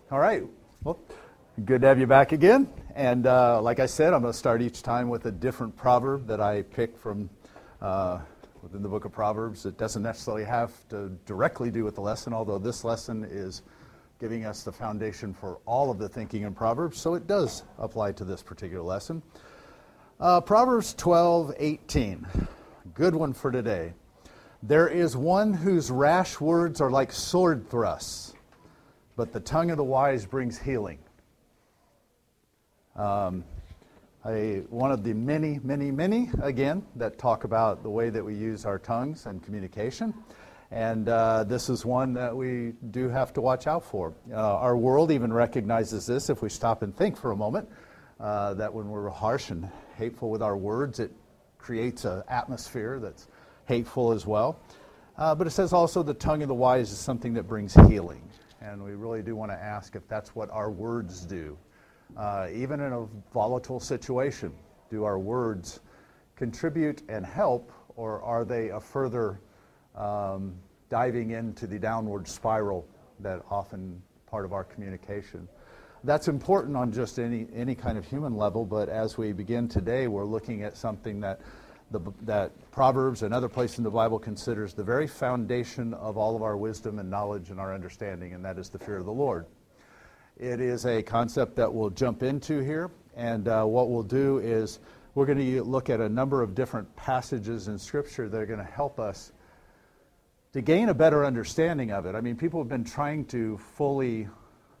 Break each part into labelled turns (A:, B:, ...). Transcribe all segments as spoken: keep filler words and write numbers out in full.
A: All right. Well, good to have you back again. And uh, like I said, I'm going to start each time with a different proverb that I pick from uh, within the book of Proverbs. It doesn't necessarily have to directly do with the lesson, although this lesson is giving us the foundation for all of the thinking in Proverbs, so it does apply to this particular lesson. Uh, Proverbs twelve eighteen, good one for today. There is one whose rash words are like sword thrusts, but the tongue of the wise brings healing. Um, I, one of the many, many, many, again, that talk about the way that we use our tongues and communication. And uh, this is one that we do have to watch out for. Uh, our world even recognizes this if we stop and think for a moment, uh, that when we're harsh and hateful with our words, it creates an atmosphere that's hateful as well. Uh, but it says also the tongue of the wise is something that brings healing. And we really do want to ask if that's what our words do. Uh, even in a volatile situation, do our words contribute and help, or are they a further um, diving into the downward spiral that often part of our communication? That's important on just any, any kind of human level, but as we begin today, we're looking at something that the, that Proverbs and other places in the Bible considers the very foundation of all of our wisdom and knowledge and our understanding, and that is the fear of the Lord. It is a concept that we'll jump into here, and uh, what we'll do is we're going to look at a number of different passages in Scripture that are going to help us to gain a better understanding of it. I mean, people have been trying to fully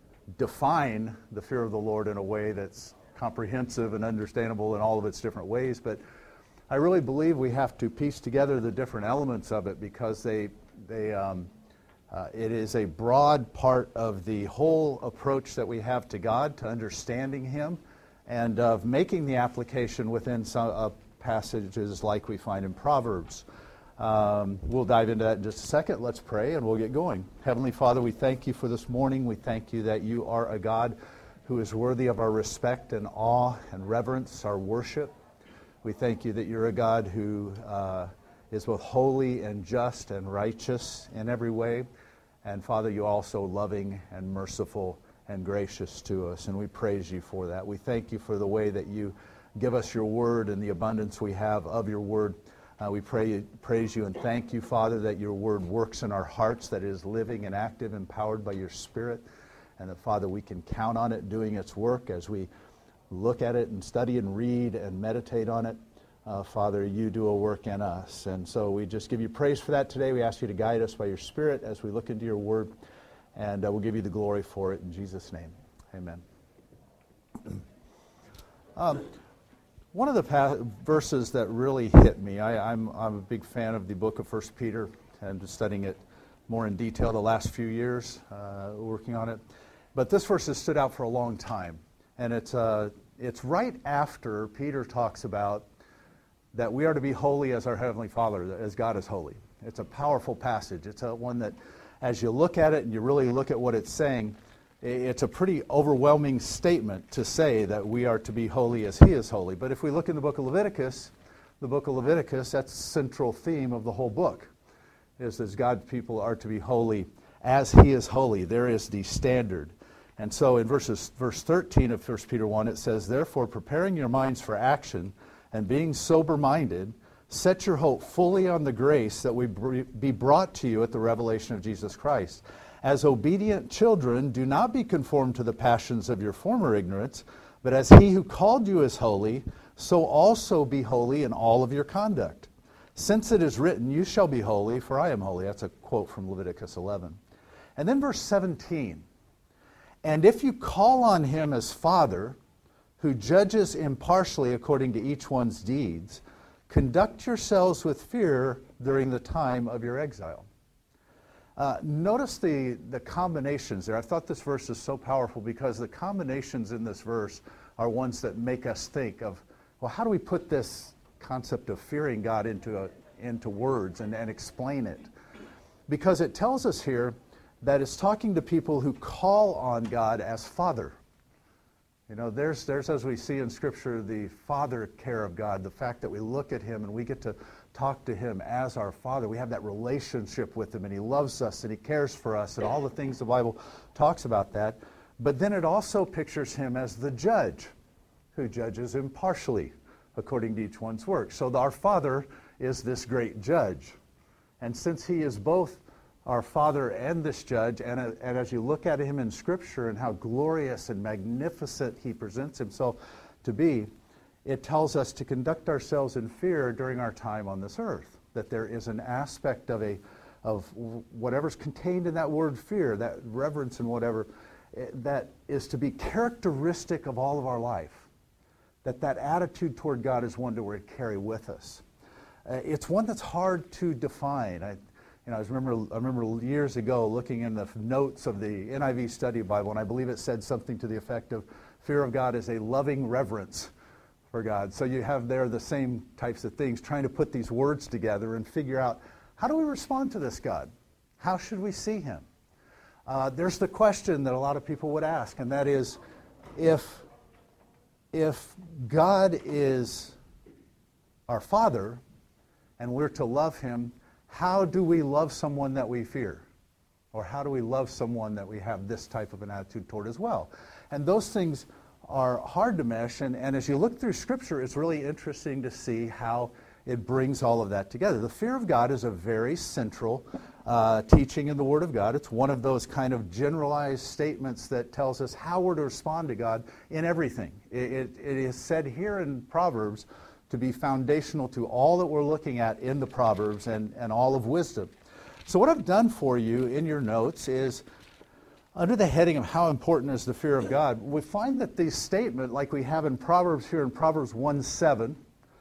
A: define the fear of the Lord in a way that's comprehensive and understandable in all of its different ways, but I really believe we have to piece together the different elements of it because they, they, um, uh, it is a broad part of the whole approach that we have to God, to understanding Him, and of making the application within some uh, passages like we find in Proverbs. Um, we'll dive into that in just a second. Let's pray and we'll get going. Heavenly Father, we thank you for this morning. We thank you that you are a God who is worthy of our respect and awe and reverence, our worship. We thank you that you're a God who uh, is both holy and just and righteous in every way. And Father, you're also loving and merciful and gracious to us. And we praise you for that. We thank you for the way that you give us your word and the abundance we have of your word. Uh, we pray, praise you and thank you, Father, that your word works in our hearts, that it is living and active, empowered by your Spirit. And that, Father, we can count on it doing its work as we look at it and study and read and meditate on it. Uh, Father, you do a work in us. And so we just give you praise for that today. We ask you to guide us by your Spirit as we look into your word. And uh, we'll give you the glory for it in Jesus' name. Amen. um, one of the pa- verses that really hit me, I, I'm, I'm a big fan of the book of First Peter and just studying it more in detail the last few years, uh, working on it. But this verse has stood out for a long time. And it's uh, it's right after Peter talks about that we are to be holy as our Heavenly Father, as God is holy. It's a powerful passage. It's a one that, as you look at it and you really look at what it's saying, it's a pretty overwhelming statement to say that we are to be holy as He is holy. But if we look in the book of Leviticus, the book of Leviticus, that's the central theme of the whole book, is that God's people are to be holy as He is holy. There is the standard. And so in verses, verse thirteen of First Peter one, it says, "Therefore, preparing your minds for action and being sober-minded, set your hope fully on the grace that will be brought to you at the revelation of Jesus Christ. As obedient children, do not be conformed to the passions of your former ignorance, but as He who called you is holy, so also be holy in all of your conduct. Since it is written, you shall be holy, for I am holy." That's a quote from Leviticus eleven. And then verse seventeen. "And if you call on Him as Father, who judges impartially according to each one's deeds, conduct yourselves with fear during the time of your exile." Uh, notice the, the combinations there. I thought this verse is so powerful because the combinations in this verse are ones that make us think of, well, how do we put this concept of fearing God into, a, into words and, and explain it? Because it tells us here that it's talking to people who call on God as Father. You know, there's, there's, as we see in Scripture, the father care of God, the fact that we look at Him and we get to talk to Him as our Father. We have that relationship with Him, and He loves us, and He cares for us, and all the things the Bible talks about that. But then it also pictures him as the judge who judges impartially according to each one's work. So our Father is this great judge. And since he is both our Father and this judge, and, uh, and as you look at him in Scripture and how glorious and magnificent he presents himself to be, it tells us to conduct ourselves in fear during our time on this earth, that there is an aspect of a of whatever's contained in that word fear, that reverence and whatever, that is to be characteristic of all of our life. That that attitude toward God is one that we carry with us. Uh, it's one that's hard to define. I, you know, I remember, I remember years ago looking in the notes of the N I V Study Bible, and I believe it said something to the effect of fear of God is a loving reverence for God. So you have there the same types of things, trying to put these words together and figure out, how do we respond to this God? How should we see him? Uh, there's the question that a lot of people would ask, and that is, if, if God is our Father and we're to love him, how do we love someone that we fear? Or how do we love someone that we have this type of an attitude toward as well? And those things are hard to mesh, and, and as you look through Scripture, it's really interesting to see how it brings all of that together. The fear of God is a very central uh, teaching in the Word of God. It's one of those kind of generalized statements that tells us how we're to respond to God in everything. It, it, it is said here in Proverbs to be foundational to all that we're looking at in the Proverbs and, and all of wisdom. So what I've done for you in your notes is, under the heading of how important is the fear of God, we find that the statement, like we have in Proverbs here in Proverbs one seven,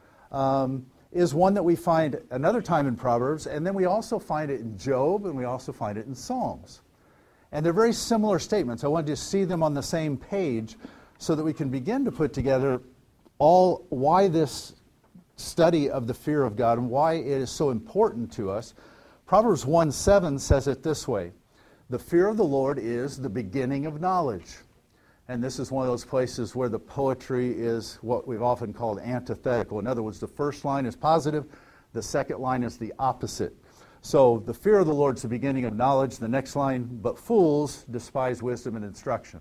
A: um, is one that we find another time in Proverbs, and then we also find it in Job, and we also find it in Psalms. And they're very similar statements. I wanted to see them on the same page so that we can begin to put together all why this study of the fear of God and why it is so important to us. Proverbs one seven says it this way: the fear of the Lord is the beginning of knowledge. And this is one of those places where the poetry is what we've often called antithetical. In other words, the first line is positive, the second line is the opposite. So the fear of the Lord is the beginning of knowledge. The next line, but fools despise wisdom and instruction.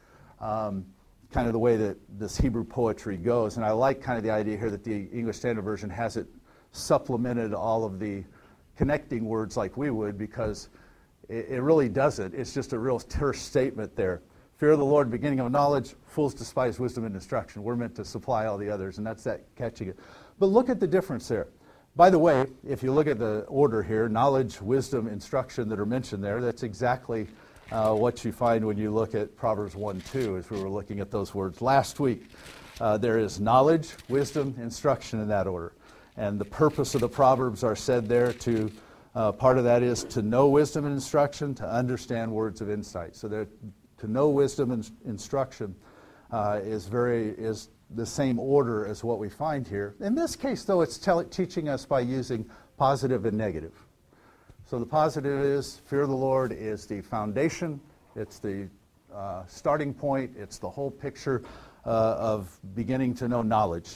A: Um, kind of the way that this Hebrew poetry goes. And I like kind of the idea here that the English Standard Version has it supplemented all of the connecting words like we would, because it, it really doesn't. It's just a real terse statement there. Fear of the Lord, beginning of knowledge, fools despise wisdom and instruction. We're meant to supply all the others, and that's that catching it. But look at the difference there. By the way, if you look at the order here, knowledge, wisdom, instruction that are mentioned there, that's exactly uh, what you find when you look at Proverbs one two, as we were looking at those words last week. Uh, there is knowledge, wisdom, instruction in that order. And the purpose of the Proverbs are said there to, uh, part of that is to know wisdom and instruction, to understand words of insight. So they're To know wisdom and instruction uh, is very is the same order as what we find here. In this case, though, it's tell, teaching us by using positive and negative. So the positive is fear of the Lord is the foundation. It's the uh, starting point. It's the whole picture uh, of beginning to know knowledge.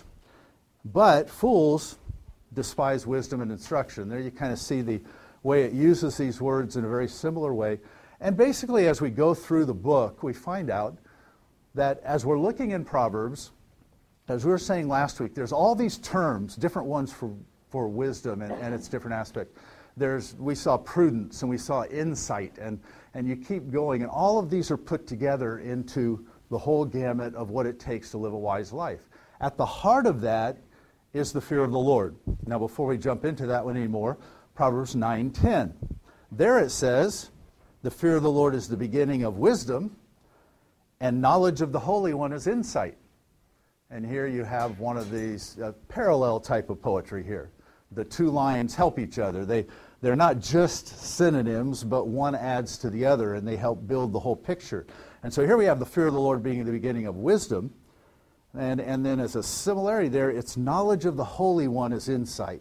A: But fools despise wisdom and instruction. There you kind of see the way it uses these words in a very similar way. And basically, as we go through the book, we find out that as we're looking in Proverbs, as we were saying last week, there's all these terms, different ones for, for wisdom and, and its different aspects. There's, we saw prudence and we saw insight, and, and you keep going, and all of these are put together into the whole gamut of what it takes to live a wise life. At the heart of that is the fear of the Lord. Now, before we jump into that one anymore, Proverbs nine ten. There it says, the fear of the Lord is the beginning of wisdom, and knowledge of the Holy One is insight. And here you have one of these uh, parallel type of poetry here. The two lines help each other. They, they're not just synonyms, but one adds to the other, and they help build the whole picture. And so here we have the fear of the Lord being the beginning of wisdom, and, and then as a similarity there, it's knowledge of the Holy One is insight.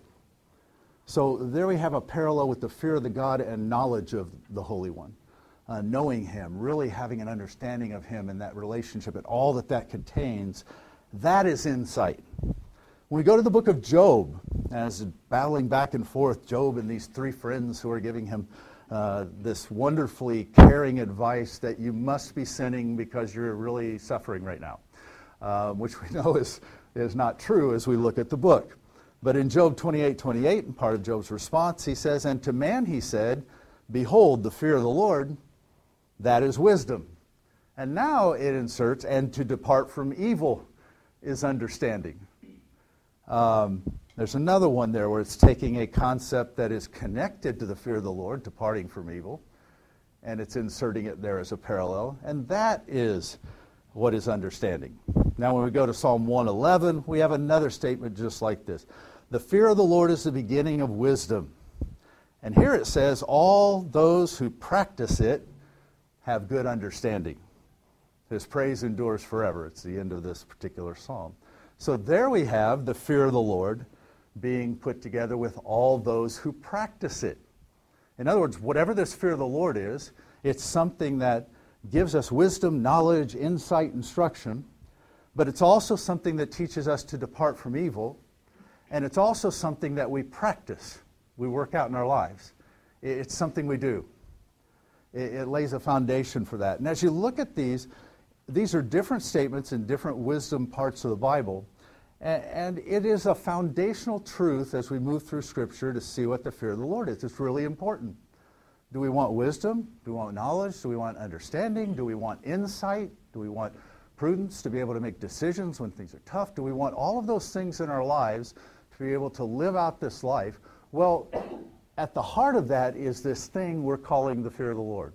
A: So there we have a parallel with the fear of the God and knowledge of the Holy One. Uh, knowing Him, really having an understanding of Him and that relationship and all that that contains, that is insight. When we go to the book of Job, as battling back and forth, Job and these three friends who are giving him uh, this wonderfully caring advice that you must be sinning because you're really suffering right now, uh, which we know is, is not true as we look at the book. But in Job twenty-eight twenty-eight, and part of Job's response, he says, "And to man he said, behold, the fear of the Lord, that is wisdom." And now it inserts, "and to depart from evil is understanding." Um, there's another one there where it's taking a concept that is connected to the fear of the Lord, departing from evil, and it's inserting it there as a parallel. And that is what is understanding. Now when we go to Psalm one eleven, we have another statement just like this. "The fear of the Lord is the beginning of wisdom." And here it says, "All those who practice it have good understanding." His praise endures forever. It's the end of this particular psalm. So there we have the fear of the Lord being put together with all those who practice it. In other words, whatever this fear of the Lord is, it's something that gives us wisdom, knowledge, insight, instruction, but it's also something that teaches us to depart from evil, and it's also something that we practice, we work out in our lives. It's something we do. It lays a foundation for that. And as you look at these, these are different statements in different wisdom parts of the Bible, and it is a foundational truth as we move through Scripture to see what the fear of the Lord is. It's really important. Do we want wisdom? Do we want knowledge? Do we want understanding? Do we want insight? Do we want prudence to be able to make decisions when things are tough? Do we want all of those things in our lives to be able to live out this life? Well, at the heart of that is this thing we're calling the fear of the Lord.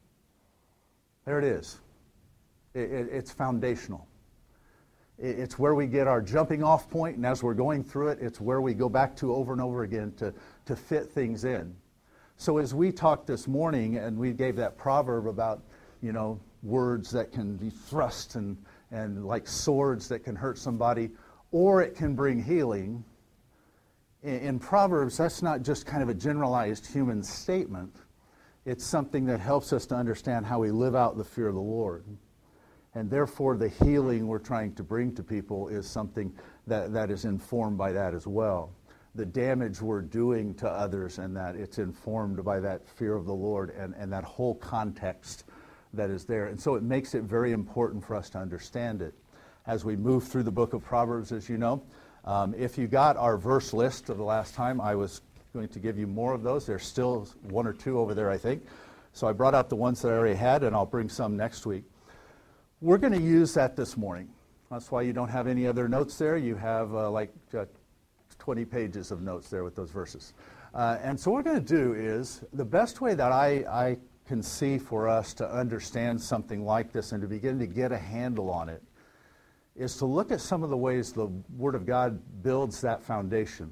A: There it is. It, it, it's foundational. It, it's where we get our jumping off point, and as we're going through it, it's where we go back to over and over again to, to fit things in. So as we talked this morning, and we gave that proverb about, you know, words that can be thrust and, and like swords that can hurt somebody, or it can bring healing. In, in Proverbs, that's not just kind of a generalized human statement. It's something that helps us to understand how we live out the fear of the Lord. And therefore, the healing we're trying to bring to people is something that, that is informed by that as well. The damage we're doing to others, and that it's informed by that fear of the Lord and, and that whole context that is there. And so it makes it very important for us to understand it. As we move through the book of Proverbs, as you know, um, if you got our verse list of the last time, I was going to give you more of those. There's still one or two over there, I think. So I brought out the ones that I already had, and I'll bring some next week. We're going to use that this morning. That's why you don't have any other notes there. You have uh, like uh, twenty pages of notes there with those verses. Uh, and so what we're going to do is, the best way that I, I can see for us to understand something like this and to begin to get a handle on it is to look at some of the ways the Word of God builds that foundation.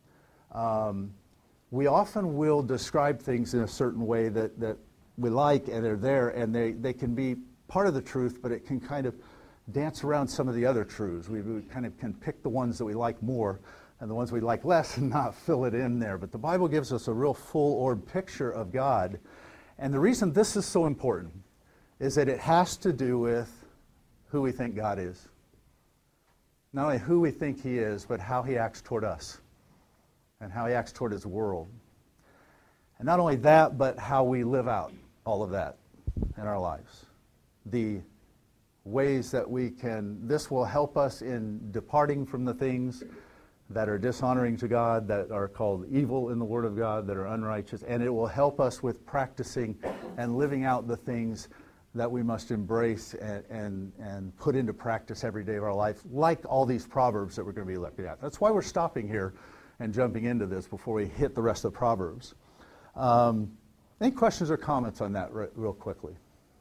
A: Um, we often will describe things in a certain way that, that we like and they're there, and they, they can be part of the truth, but it can kind of dance around some of the other truths. We, we kind of can pick the ones that we like more and the ones we like less and not fill it in there. But the Bible gives us a real full-orbed picture of God. And the reason this is so important is that it has to do with who we think God is. Not only who we think He is, but how He acts toward us and how He acts toward His world. And not only that, but how we live out all of that in our lives. The ways that we can, this will help us in departing from the things that are dishonoring to God, that are called evil in the Word of God, that are unrighteous, and it will help us with practicing and living out the things that we must embrace and, and, and put into practice every day of our life, like all these Proverbs that we're going to be looking at. That's why we're stopping here and jumping into this before we hit the rest of the Proverbs. Um, any questions or comments on that re- real quickly?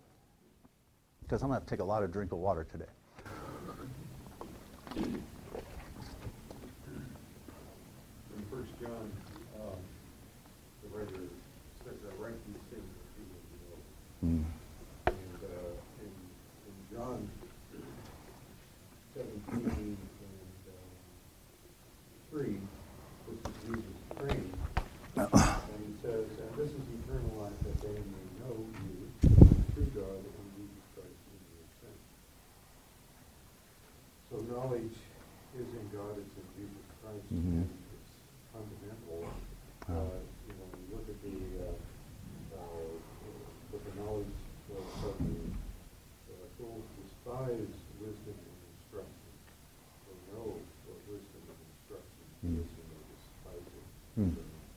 A: Because I'm going to have to take a lot of drink of water today.
B: In First John, um, the writer says that write these things that you will know.
A: Mm.
B: And uh, in, in John seventeen and uh, three, this is Jesus praying, and he says, "And this is eternal life, that they may know you, the true God, and Jesus Christ, whom you have sent." So knowledge is in God, it's in Jesus Christ, mm-hmm. and it's fundamental. Uh, you know, when you look at the uh, uh, applies wisdom and instruction, or know what wisdom and instruction
A: Mm.
B: is and they despise it.
A: Mm.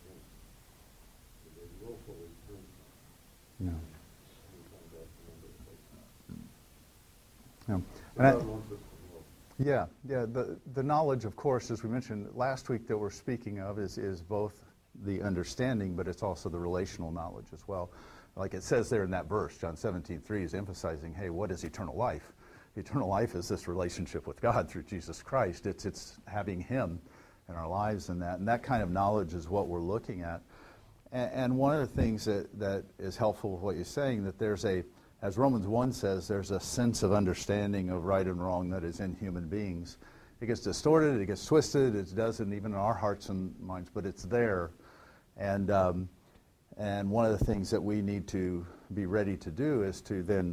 B: So they willfully turn from it.
A: Yeah.
B: And we find that in a number of places.
A: Yeah.
B: So
A: And I-
B: God wants us to know.
A: Yeah, yeah. The the knowledge, of course, as we mentioned last week, that we're speaking of is is both the understanding, but it's also the relational knowledge as well. Like it says there in that verse, John seventeen three is emphasizing, hey, what is eternal life? Eternal life is this relationship with God through Jesus Christ. It's it's having Him in our lives, and that and that kind of knowledge is what we're looking at. And, and one of the things that that is helpful with what you're saying, that there's a, as Romans one says, there's a sense of understanding of right and wrong that is in human beings. It gets distorted, it gets twisted, it doesn't even in our hearts and minds, but it's there. And um, and one of the things that we need to be ready to do is to then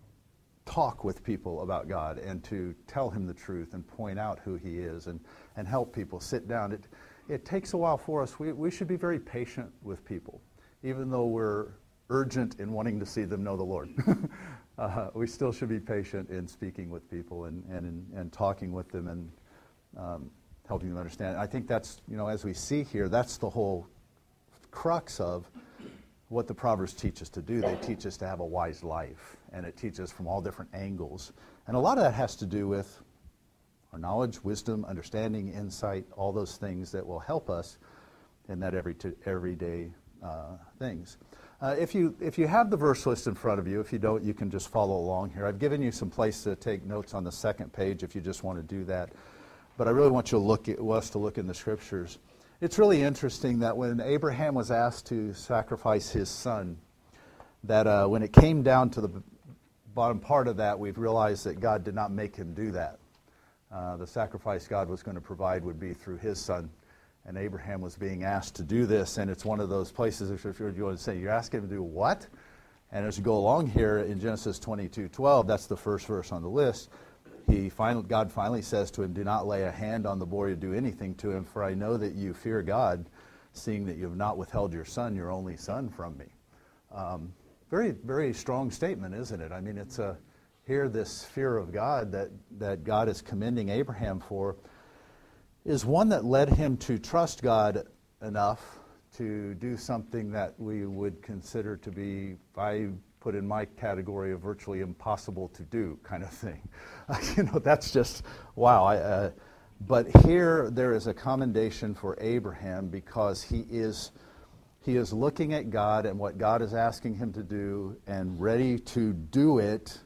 A: talk with people about God and to tell Him the truth and point out who He is and, and help people sit down. It it takes a while for us. We we should be very patient with people, even though we're urgent in wanting to see them know the Lord. uh, we still should be patient in speaking with people and and in, and talking with them and um, helping them understand. I think that's, you know, as we see here, that's the whole crux of what the Proverbs teach us to do. They teach us to have a wise life, and it teaches from all different angles. And a lot of that has to do with our knowledge, wisdom, understanding, insight, all those things that will help us in that every t- everyday uh, things. Uh, if you if you have the verse list in front of you, if you don't, you can just follow along here. I've given you some place to take notes on the second page if you just want to do that. But I really want you to look at, us to look in the Scriptures. It's really interesting that when Abraham was asked to sacrifice his son, that uh, when it came down to the bottom part of that, we've realized that God did not make him do that. Uh, the sacrifice God was going to provide would be through his son. And Abraham was being asked to do this, and it's one of those places, if you want to say, you're asking him to do what? And as you go along here in Genesis twenty-two twelve, that's the first verse on the list, He finally, God finally says to him, do not lay a hand on the boy or do anything to him, for I know that you fear God, seeing that you have not withheld your son, your only son, from me. Um, very, very strong statement, isn't it? I mean, it's a, here this fear of God that, that God is commending Abraham for is one that led him to trust God enough to do something that we would consider to be, I put in my category of virtually impossible to do kind of thing. You know, that's just, wow. I, uh, but here there is a commendation for Abraham because he is he is looking at God and what God is asking him to do and ready to do it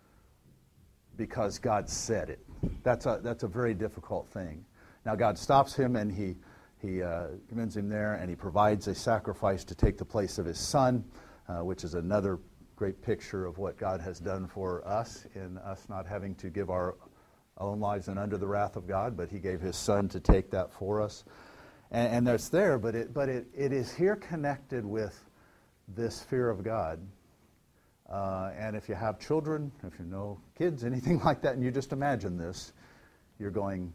A: because God said it. That's a that's a very difficult thing. Now God stops him and he he uh, commends him there, and he provides a sacrifice to take the place of his son, uh, which is another great picture of what God has done for us in us not having to give our own lives and under the wrath of God, but he gave his son to take that for us. And, and that's there, but it but it, it is here connected with this fear of God. Uh, and if you have children, if you know kids, anything like that, and you just imagine this, you're going,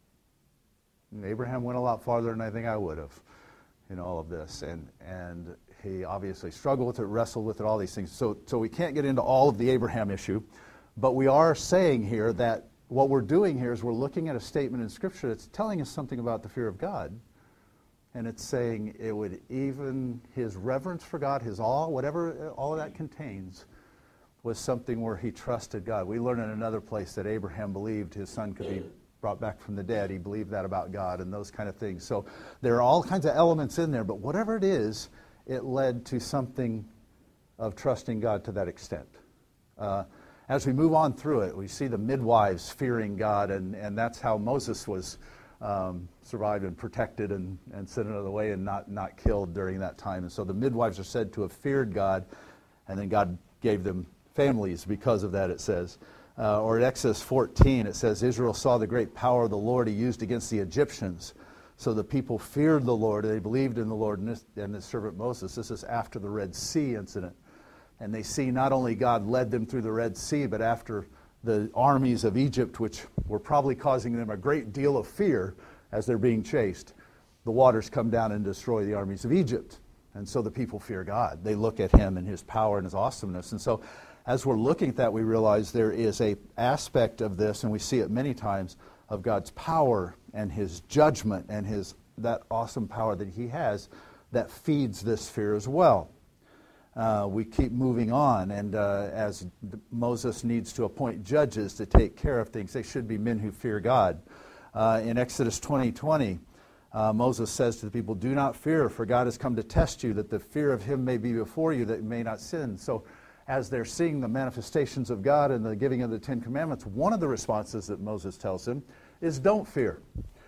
A: Abraham went a lot farther than I think I would have in all of this. And and he obviously struggled with it, wrestled with it, all these things. So so we can't get into all of the Abraham issue, but we are saying here that what we're doing here is we're looking at a statement in Scripture that's telling us something about the fear of God. And it's saying it would even, his reverence for God, his awe, whatever all of that contains, was something where he trusted God. We learn in another place that Abraham believed his son could be brought back from the dead. He believed that about God and those kind of things. So there are all kinds of elements in there, but whatever it is, it led to something of trusting God to that extent. Uh, as we move on through it, we see the midwives fearing God, and, and that's how Moses was um, survived and protected and, and sent out of the way and not, not killed during that time. And so the midwives are said to have feared God, and then God gave them families because of that, it says. Uh, or in Exodus fourteen, it says, Israel saw the great power of the Lord he used against the Egyptians. So the people feared the Lord, they believed in the Lord and, this, and his servant Moses. This is after the Red Sea incident. And they see not only God led them through the Red Sea, but after the armies of Egypt, which were probably causing them a great deal of fear as they're being chased, the waters come down and destroy the armies of Egypt. And so the people fear God. They look at him and his power and his awesomeness. And so as we're looking at that, we realize there is a aspect of this, and we see it many times, of God's power and his judgment and his that awesome power that he has that feeds this fear as well. Uh, we keep moving on, and uh, as Moses needs to appoint judges to take care of things, they should be men who fear God. Uh, in Exodus twenty twenty, uh, Moses says to the people, "Do not fear, for God has come to test you, that the fear of him may be before you, that you may not sin." So as they're seeing the manifestations of God and the giving of the Ten Commandments, one of the responses that Moses tells them is, "Don't fear."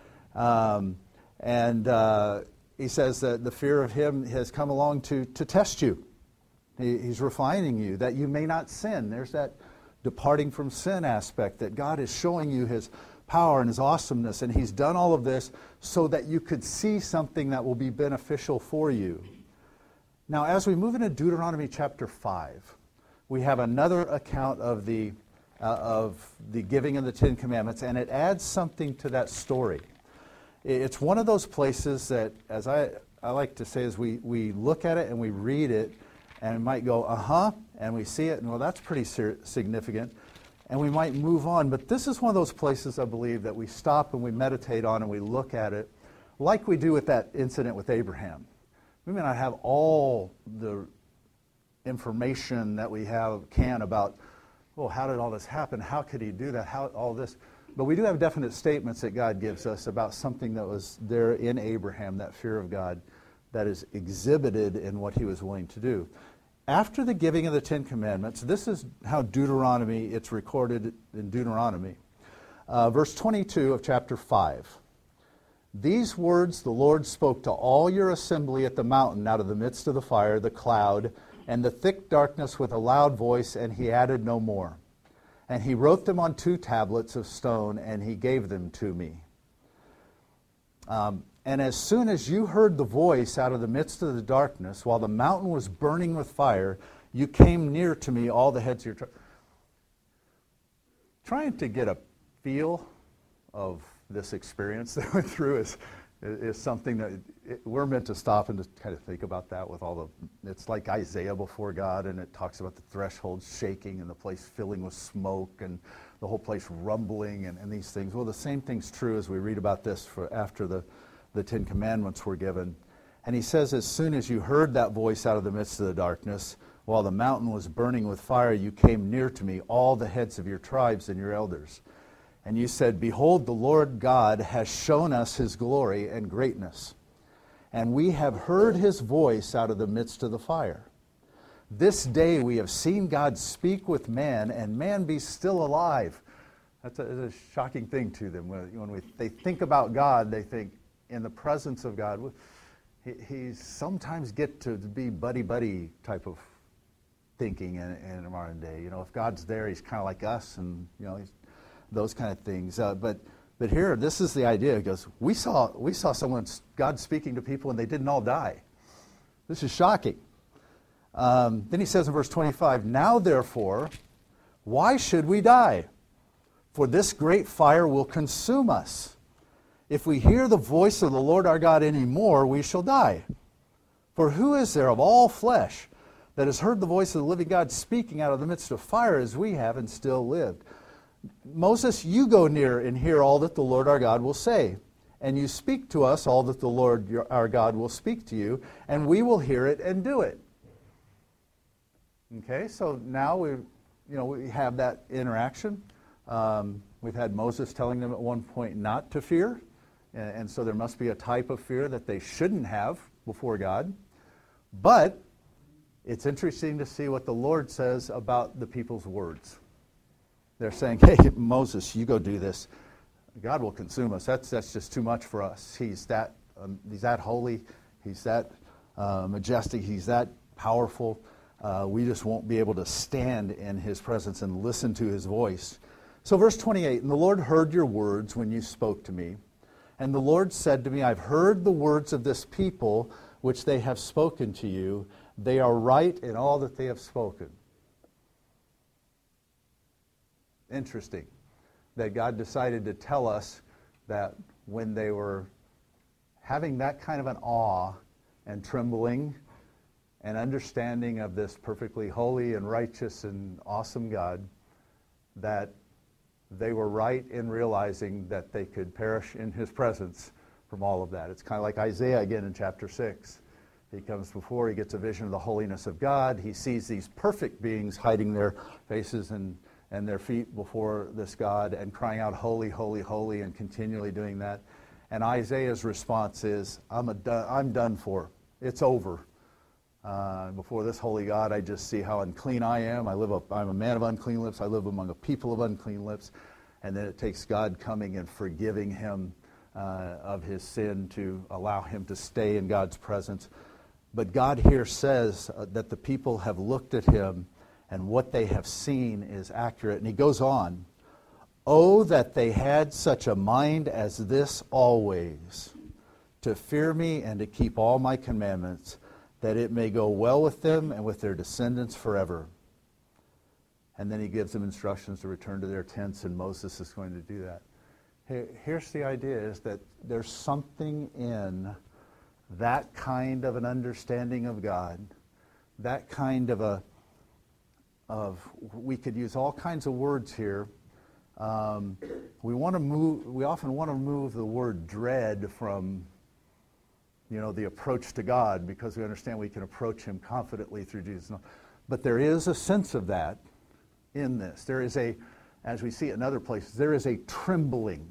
A: Um, and uh, he says that the fear of him has come along to, to test you. He, he's refining you, that you may not sin. There's that departing from sin aspect, that God is showing you his power and his awesomeness, and he's done all of this so that you could see something that will be beneficial for you. Now, as we move into Deuteronomy chapter five, we have another account of the uh, of the giving of the Ten Commandments, and it adds something to that story. It's one of those places that, as I, I like to say, is we, we look at it and we read it, and we might go, uh-huh, and we see it, and well, that's pretty ser- significant, and we might move on. But this is one of those places, I believe, that we stop and we meditate on and we look at it, like we do with that incident with Abraham. We may not have all the information that we have can about, well, how did all this happen? How could he do that? How all this? But we do have definite statements that God gives us about something that was there in Abraham, that fear of God, that is exhibited in what he was willing to do. After the giving of the Ten Commandments, this is how Deuteronomy, it's recorded in Deuteronomy. Uh, verse twenty-two of chapter five. "These words the Lord spoke to all your assembly at the mountain out of the midst of the fire, the cloud, and the thick darkness with a loud voice, and he added no more. And he wrote them on two tablets of stone, and he gave them to me. Um, and as soon as you heard the voice out of the midst of the darkness, while the mountain was burning with fire, you came near to me, all the heads of your tribes." Trying to get a feel of this experience that went through is is something that it, we're meant to stop and just kind of think about that with all the, it's like Isaiah before God, and it talks about the threshold shaking and the place filling with smoke and the whole place rumbling and, and these things. Well, the same thing's true as we read about this for after the, the Ten Commandments were given. And he says, as soon as you heard that voice out of the midst of the darkness, while the mountain was burning with fire, you came near to me, all the heads of your tribes and your elders. And you said, "Behold, the Lord God has shown us his glory and greatness, and we have heard his voice out of the midst of the fire. This day we have seen God speak with man, and man be still alive." That's a, that's a shocking thing to them. When, when we, they think about God, they think in the presence of God, he, he sometimes get to be buddy-buddy type of thinking in, in our modern day. You know, if God's there, he's kind of like us, and, you know, he's those kind of things. Uh, but but here, this is the idea. It goes, we saw we saw someone, God speaking to people, and they didn't all die. This is shocking. Um, then he says in verse twenty-five, "Now therefore, why should we die? For this great fire will consume us. If we hear the voice of the Lord our God any more, we shall die. For who is there of all flesh that has heard the voice of the living God speaking out of the midst of fire as we have and still lived? Moses, you go near and hear all that the Lord our God will say, and you speak to us all that the Lord your, our God will speak to you, and we will hear it and do it." Okay, so now we, you know, we have that interaction. Um, we've had Moses telling them at one point not to fear, and, and so there must be a type of fear that they shouldn't have before God. But it's interesting to see what the Lord says about the people's words. They're saying, "Hey, Moses, you go do this. God will consume us. That's that's just too much for us. He's that um, he's that holy. He's that uh, majestic. He's that powerful. Uh, we just won't be able to stand in his presence and listen to his voice." So verse twenty-eight, "And the Lord heard your words when you spoke to me. And the Lord said to me, I've heard the words of this people which they have spoken to you. They are right in all that they have spoken." Interesting that God decided to tell us that when they were having that kind of an awe and trembling and understanding of this perfectly holy and righteous and awesome God, that they were right in realizing that they could perish in his presence from all of that. It's kind of like Isaiah again in chapter six. He comes before, he gets a vision of the holiness of God. He sees these perfect beings hiding their faces and, and their feet before this God and crying out, holy, holy, holy, and continually doing that. And Isaiah's response is, I'm, a done, I'm done for. It's over. Uh, before this holy God, I just see how unclean I am. I live a, I'm a man of unclean lips. I live among a people of unclean lips. And then it takes God coming and forgiving him uh, of his sin to allow him to stay in God's presence. But God here says uh, that the people have looked at him and what they have seen is accurate. And he goes on, oh, that they had such a mind as this always, to fear me and to keep all my commandments, that it may go well with them and with their descendants forever. And then he gives them instructions to return to their tents, and Moses is going to do that. Here, here's the idea, is that there's something in that kind of an understanding of God, that kind of a, of, we could use all kinds of words here. Um, we want to move, we often want to move the word dread from, you know, the approach to God, because we understand we can approach him confidently through Jesus. But there is a sense of that in this. There is a, as we see in other places, there is a trembling.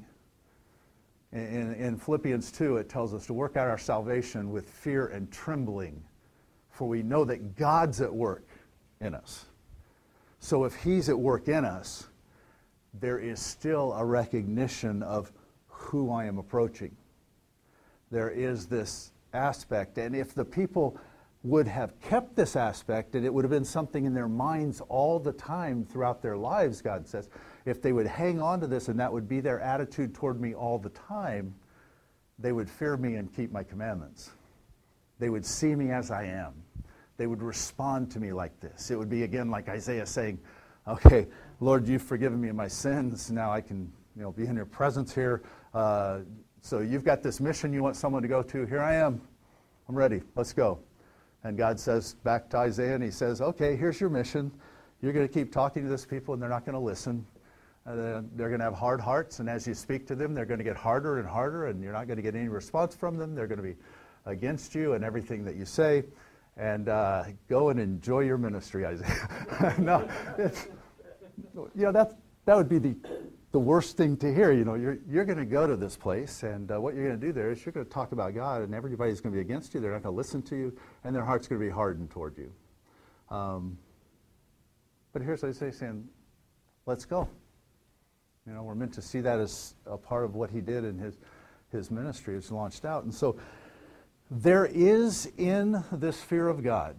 A: In, in Philippians two, it tells us to work out our salvation with fear and trembling, for we know that God's at work in us. So if he's at work in us, there is still a recognition of who I am approaching. There is this aspect, and if the people would have kept this aspect, and it would have been something in their minds all the time throughout their lives, God says, if they would hang on to this and that would be their attitude toward me all the time, they would fear me and keep my commandments. They would see me as I am. They would respond to me like this. It would be, again, like Isaiah saying, okay, Lord, you've forgiven me of my sins. Now I can, you know, be in your presence here. Uh, so you've got this mission you want someone to go to. Here I am. I'm ready. Let's go. And God says back to Isaiah, and he says, okay, here's your mission. You're going to keep talking to this people, and they're not going to listen. Uh, they're going to have hard hearts, and as you speak to them, they're going to get harder and harder, and you're not going to get any response from them. They're going to be against you and everything that you say. And uh, go and enjoy your ministry, Isaiah. No, it's, you know, that's, that would be the, the worst thing to hear. You know, you're, you're going to go to this place, and uh, what you're going to do there is you're going to talk about God, and everybody's going to be against you. They're not going to listen to you, and their heart's going to be hardened toward you. Um, but here's Isaiah saying, let's go. You know, we're meant to see that as a part of what he did in his, his ministry. It's launched out. And so there is in this fear of God,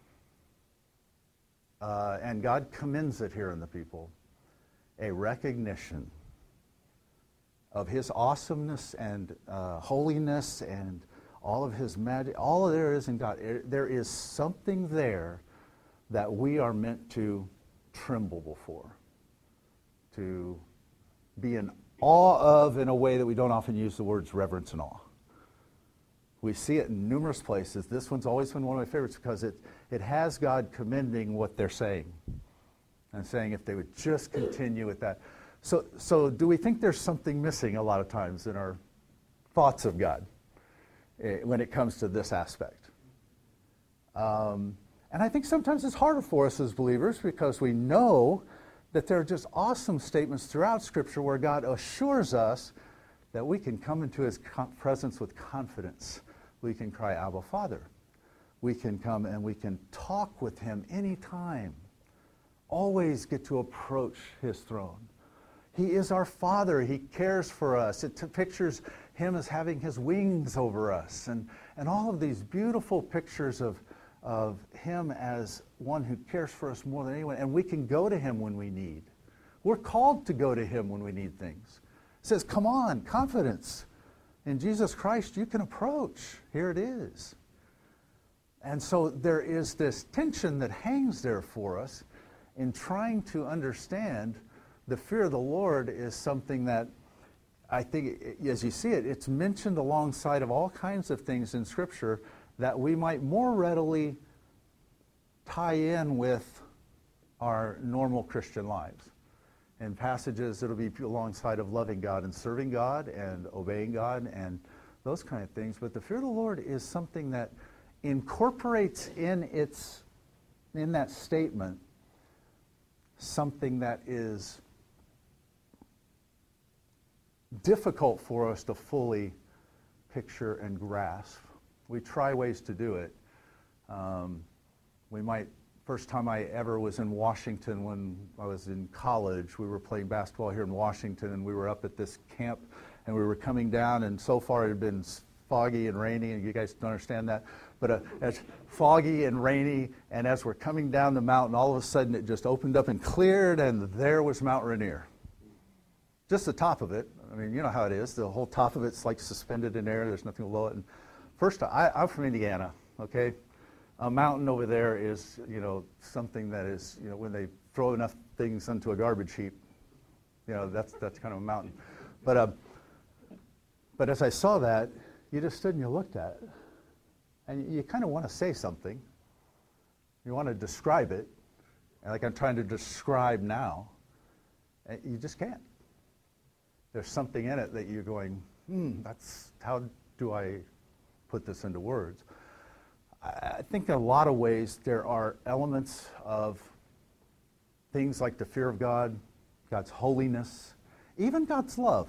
A: uh, and God commends it here in the people, a recognition of his awesomeness and uh, holiness and all of his magic, all there is in God. There is something there that we are meant to tremble before, to be in awe of, in a way that we don't often use the words reverence and awe. We see it in numerous places. This one's always been one of my favorites because it, it has God commending what they're saying and saying if they would just continue with that. So, so do we think there's something missing a lot of times in our thoughts of God eh, when it comes to this aspect? Um, and I think sometimes it's harder for us as believers because we know that there are just awesome statements throughout Scripture where God assures us that we can come into his presence with confidence. We can cry, Abba, Father. We can come and we can talk with him anytime. Always get to approach his throne. He is our Father. He cares for us. It t- pictures him as having his wings over us. And, and all of these beautiful pictures of of him as one who cares for us more than anyone, and we can go to him when we need. We're called to go to him when we need things. It says, come on, confidence. In Jesus Christ, you can approach. Here it is. And so there is this tension that hangs there for us in trying to understand the fear of the Lord is something that I think, as you see it, it's mentioned alongside of all kinds of things in Scripture that we might more readily tie in with our normal Christian lives. In passages, it'll be alongside of loving God and serving God and obeying God and those kind of things. But the fear of the Lord is something that incorporates in its in that statement something that is difficult for us to fully picture and grasp. We try ways to do it. Um, we might, first time I ever was in Washington when I was in college, we were playing basketball here in Washington, and we were up at this camp, and we were coming down, and so far it had been foggy and rainy, and you guys don't understand that, but uh, it's foggy and rainy, and as we're coming down the mountain, all of a sudden it just opened up and cleared, and there was Mount Rainier. Just the top of it. I mean, you know how it is. The whole top of it's like suspended in air. There's nothing below it. And first, I, I'm from Indiana, okay? A mountain over there is, you know, something that is, you know, when they throw enough things into a garbage heap, you know, that's that's kind of a mountain. But uh, but as I saw that, you just stood and you looked at it. And you kind of want to say something. You want to describe it. And like I'm trying to describe now. And you just can't. There's something in it that you're going, hmm, that's, how do I put this into words? I think in a lot of ways there are elements of things like the fear of God, God's holiness, even God's love.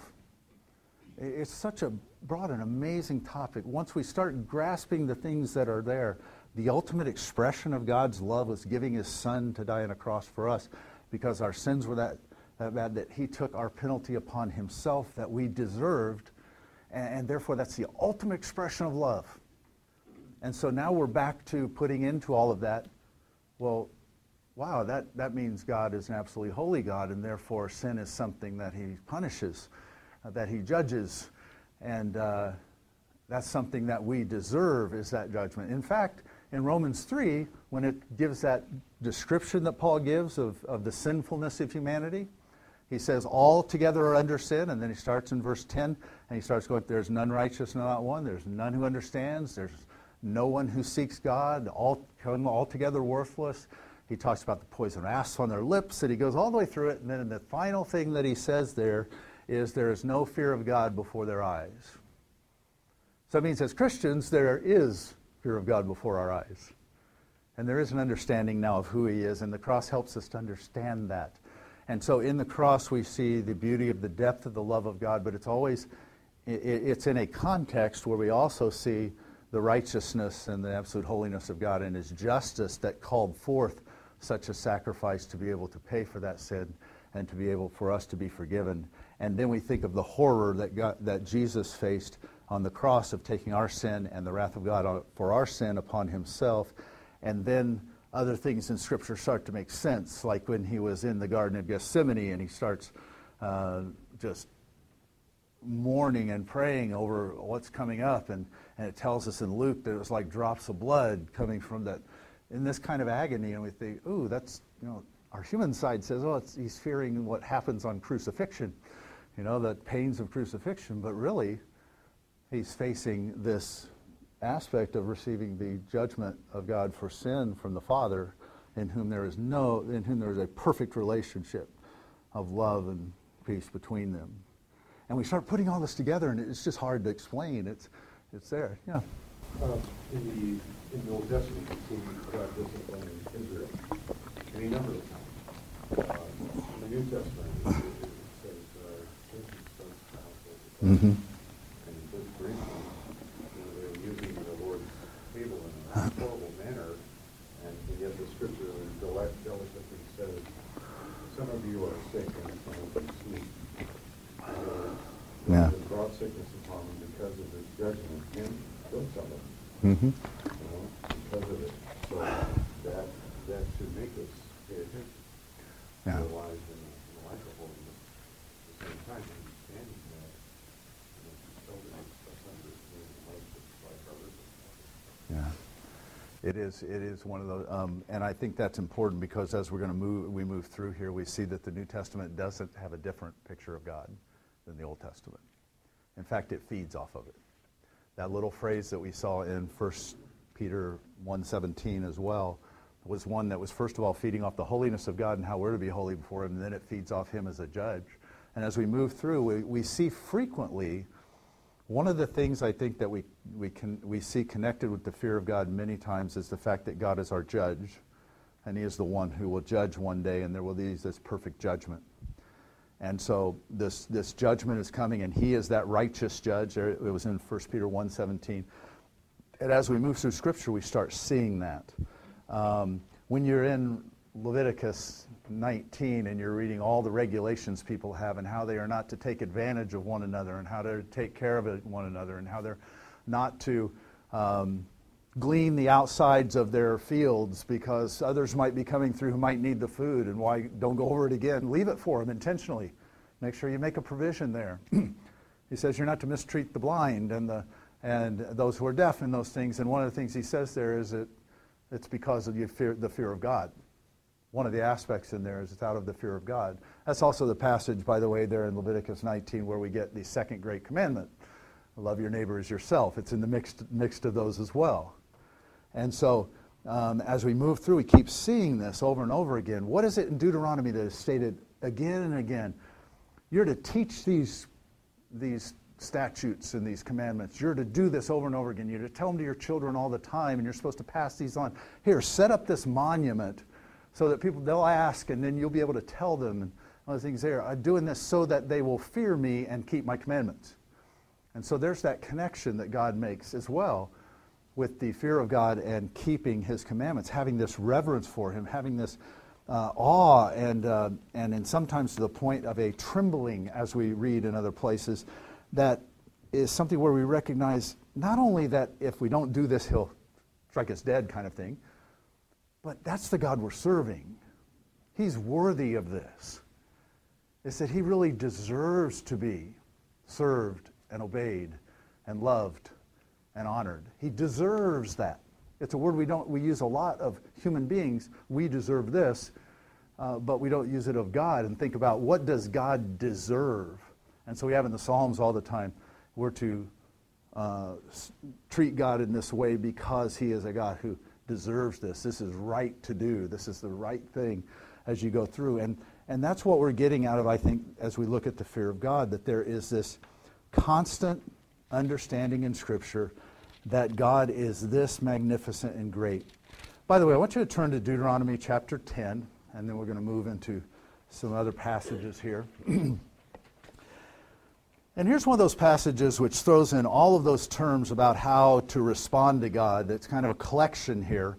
A: It's such a broad and amazing topic. Once we start grasping the things that are there, the ultimate expression of God's love was giving his son to die on a cross for us because our sins were that, that bad that he took our penalty upon himself that we deserved, and, and therefore that's the ultimate expression of love. And so now we're back to putting into all of that, well, wow, that, that means God is an absolutely holy God, and therefore sin is something that he punishes, uh, that he judges, and uh, that's something that we deserve is that judgment. In fact, in Romans three, when it gives that description that Paul gives of, of the sinfulness of humanity, he says all together are under sin, and then he starts in verse ten, and he starts going, there's none righteous, no, not one, there's none who understands, there's no one who seeks God, all altogether worthless. He talks about the poison asps on their lips, and he goes all the way through it. And then in the final thing that he says there is there is no fear of God before their eyes. So that means as Christians, there is fear of God before our eyes. And there is an understanding now of who he is, and the cross helps us to understand that. And so in the cross, we see the beauty of the depth of the love of God, but it's always, it's in a context where we also see the righteousness and the absolute holiness of God and his justice that called forth such a sacrifice to be able to pay for that sin and to be able for us to be forgiven. And then we think of the horror that God, that Jesus faced on the cross of taking our sin and the wrath of God for our sin upon himself. And then other things in Scripture start to make sense, like when he was in the Garden of Gethsemane and he starts uh, just mourning and praying over what's coming up, and, and it tells us in Luke that it was like drops of blood coming from that, in this kind of agony, and we think, ooh, that's, you know, our human side says, oh, it's, he's fearing what happens on crucifixion, you know, the pains of crucifixion, but really, he's facing this aspect of receiving the judgment of God for sin from the Father, in whom there is no, in whom there is a perfect relationship of love and peace between them. And we start putting all this together, and it's just hard to explain. It's it's there. Yeah.
B: Uh, in the in the Old Testament, you see God disciplining Israel any number of times. Uh, in the New Testament, it, it says, uh,
A: mm-hmm.
B: and in First Corinthians, you know, they're using the Lord's table in a horrible manner, and yet the Scripture delicately says, some of you are sick and some of you sleep.
A: Yeah.
B: Has brought sickness upon them because of his judgment, and killed some of them.
A: Mm-hmm.
B: You know, because of it. So that that should make us pay attention
A: Yeah.
B: to our lives in the, in the life of holiness. At the same time, understanding that, you know, children us understand the life that's like others.
A: Yeah. It is. It is one of those, um, and I think that's important because as we're going to move, we move through here, we see that the New Testament doesn't have a different picture of God than the Old Testament. In fact, it feeds off of it. That little phrase that we saw in First Peter one seventeen as well, was one that was first of all feeding off the holiness of God and how we're to be holy before him, and then it feeds off him as a judge. And as we move through, we, we see frequently, one of the things I think that we, we, can, we see connected with the fear of God many times is the fact that God is our judge, and he is the one who will judge one day, and there will be this perfect judgment. And so this, this judgment is coming, and he is that righteous judge. There, it was in First Peter one seventeen. And as we move through Scripture, we start seeing that. Um, when you're in Leviticus nineteen and you're reading all the regulations people have and how they are not to take advantage of one another and how to take care of one another and how they're not to um, glean the outsides of their fields because others might be coming through who might need the food, and why don't go over it again. Leave it for them intentionally. Make sure you make a provision there. He says you're not to mistreat the blind and the and those who are deaf and those things. And one of the things he says there is that it's because of the fear, the fear of God. One of the aspects in there is it's out of the fear of God. That's also the passage, by the way, there in Leviticus nineteen where we get the second great commandment. Love your neighbor as yourself. It's in the mixed, mixed of those as well. And so um, as we move through, we keep seeing this over and over again. What is it in Deuteronomy that is stated again and again? You're to teach these, these statutes and these commandments. You're to do this over and over again. You're to tell them to your children all the time, and you're supposed to pass these on. Here, set up this monument so that people, they'll ask, and then you'll be able to tell them and other things there. I'm doing this so that they will fear me and keep my commandments. And so there's that connection that God makes as well with the fear of God and keeping his commandments, having this reverence for him, having this uh, awe, and uh, and in sometimes to the point of a trembling, as we read in other places, that is something where we recognize not only that if we don't do this, he'll strike us dead kind of thing, but that's the God we're serving. He's worthy of this. It's that he really deserves to be served and obeyed and loved and honored. He deserves that. It's a word we don't we use a lot of human beings. We deserve this, uh, but we don't use it of God and think about what does God deserve. And so we have in the Psalms all the time, we're to uh, s- treat God in this way because he is a God who deserves this. This is right to do. This is the right thing as you go through. And, and that's what we're getting out of, I think, as we look at the fear of God, that there is this constant understanding in Scripture that God is this magnificent and great. By the way, I want you to turn to Deuteronomy chapter ten, and then we're going to move into some other passages here. And here's one of those passages which throws in all of those terms about how to respond to God. It's kind of a collection here.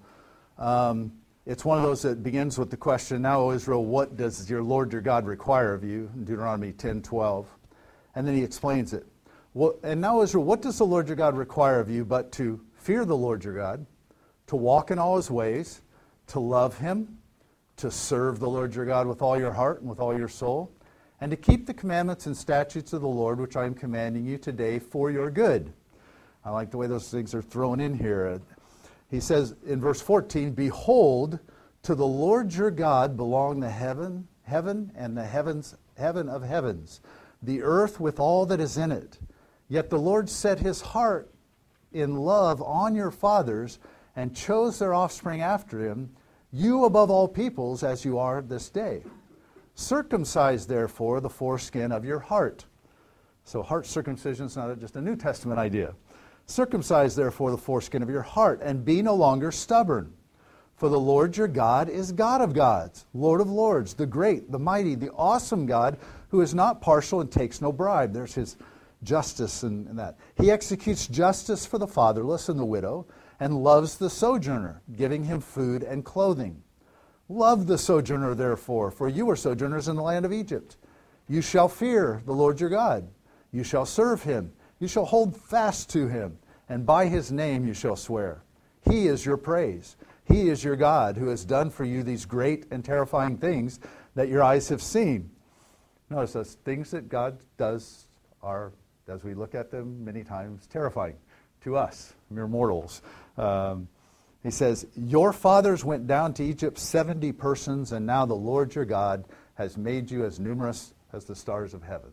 A: Um, it's one of those that begins with the question, "Now, O Israel, what does your Lord your God require of you?" in Deuteronomy ten twelve. And then he explains it. What, and now, Israel, what does the Lord your God require of you but to fear the Lord your God, to walk in all his ways, to love him, to serve the Lord your God with all your heart and with all your soul, and to keep the commandments and statutes of the Lord, which I am commanding you today for your good. I like the way those things are thrown in here. He says in verse fourteen, "Behold, to the Lord your God belong the heaven, heaven and the heavens, heaven of heavens, the earth with all that is in it. Yet the Lord set his heart in love on your fathers and chose their offspring after him, you above all peoples as you are this day. Circumcise, therefore, the foreskin of your heart." So heart circumcision is not just a New Testament idea. "Circumcise, therefore, the foreskin of your heart, and be no longer stubborn. For the Lord your God is God of gods, Lord of lords, the great, the mighty, the awesome God, who is not partial and takes no bribe." There's his justice and, and that. "He executes justice for the fatherless and the widow, and loves the sojourner, giving him food and clothing. Love the sojourner, therefore, for you are sojourners in the land of Egypt. You shall fear the Lord your God. You shall serve him. You shall hold fast to him, and by his name you shall swear. He is your praise. He is your God, who has done for you these great and terrifying things that your eyes have seen." Notice those things that God does are, as we look at them many times, terrifying to us, mere mortals. Um, he says, "Your fathers went down to Egypt seventy persons, and now the Lord your God has made you as numerous as the stars of heaven."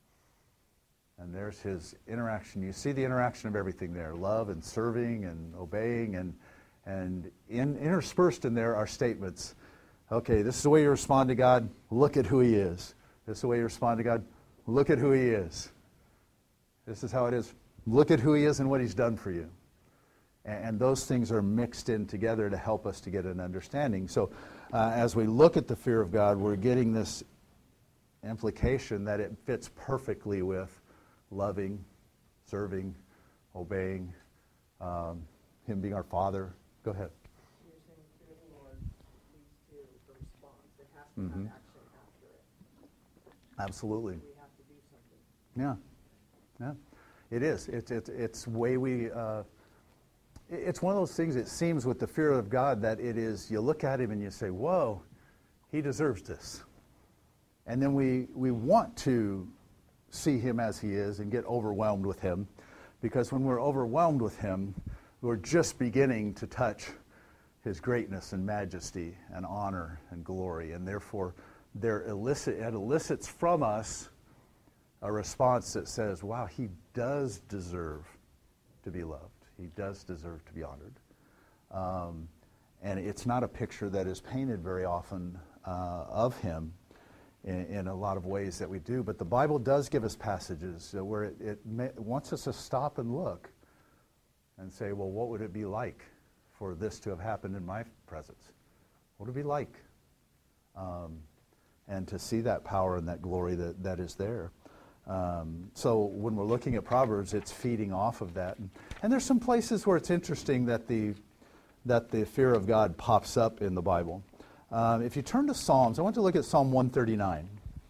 A: And there's his interaction. You see the interaction of everything there, love and serving and obeying and And in, interspersed in there are statements. Okay, this is the way you respond to God. Look at who he is. This is the way you respond to God. Look at who he is. This is how it is. Look at who he is and what he's done for you. And, and those things are mixed in together to help us to get an understanding. So uh, as we look at the fear of God, we're getting this implication that it fits perfectly with loving, serving, obeying, um, him being our Father. Go ahead.
C: You're saying fear of the Lord leads to the response. It has to
A: Mm-hmm.
C: have action after it.
A: Absolutely.
C: We have to do something.
A: Yeah, yeah, it is. It's it's it's way we. Uh, it's one of those things. It seems with the fear of God that it is. You look at him and you say, "Whoa, he deserves this," and then we we want to see him as he is and get overwhelmed with him, because when we're overwhelmed with him, we're just beginning to touch his greatness and majesty and honor and glory, and therefore there elicit it elicits from us a response that says, wow, he does deserve to be loved. He does deserve to be honored. Um, and it's not a picture that is painted very often uh, of him in, in a lot of ways that we do. But the Bible does give us passages where it, it, may, it wants us to stop and look and say, well, what would it be like for this to have happened in my presence? What would it be like? Um, and to see that power and that glory that, that is there. Um, so when we're looking at Proverbs, it's feeding off of that. And, and there's some places where it's interesting that the that the fear of God pops up in the Bible. Um, if you turn to Psalms, I want to look at Psalm one thirty-nine.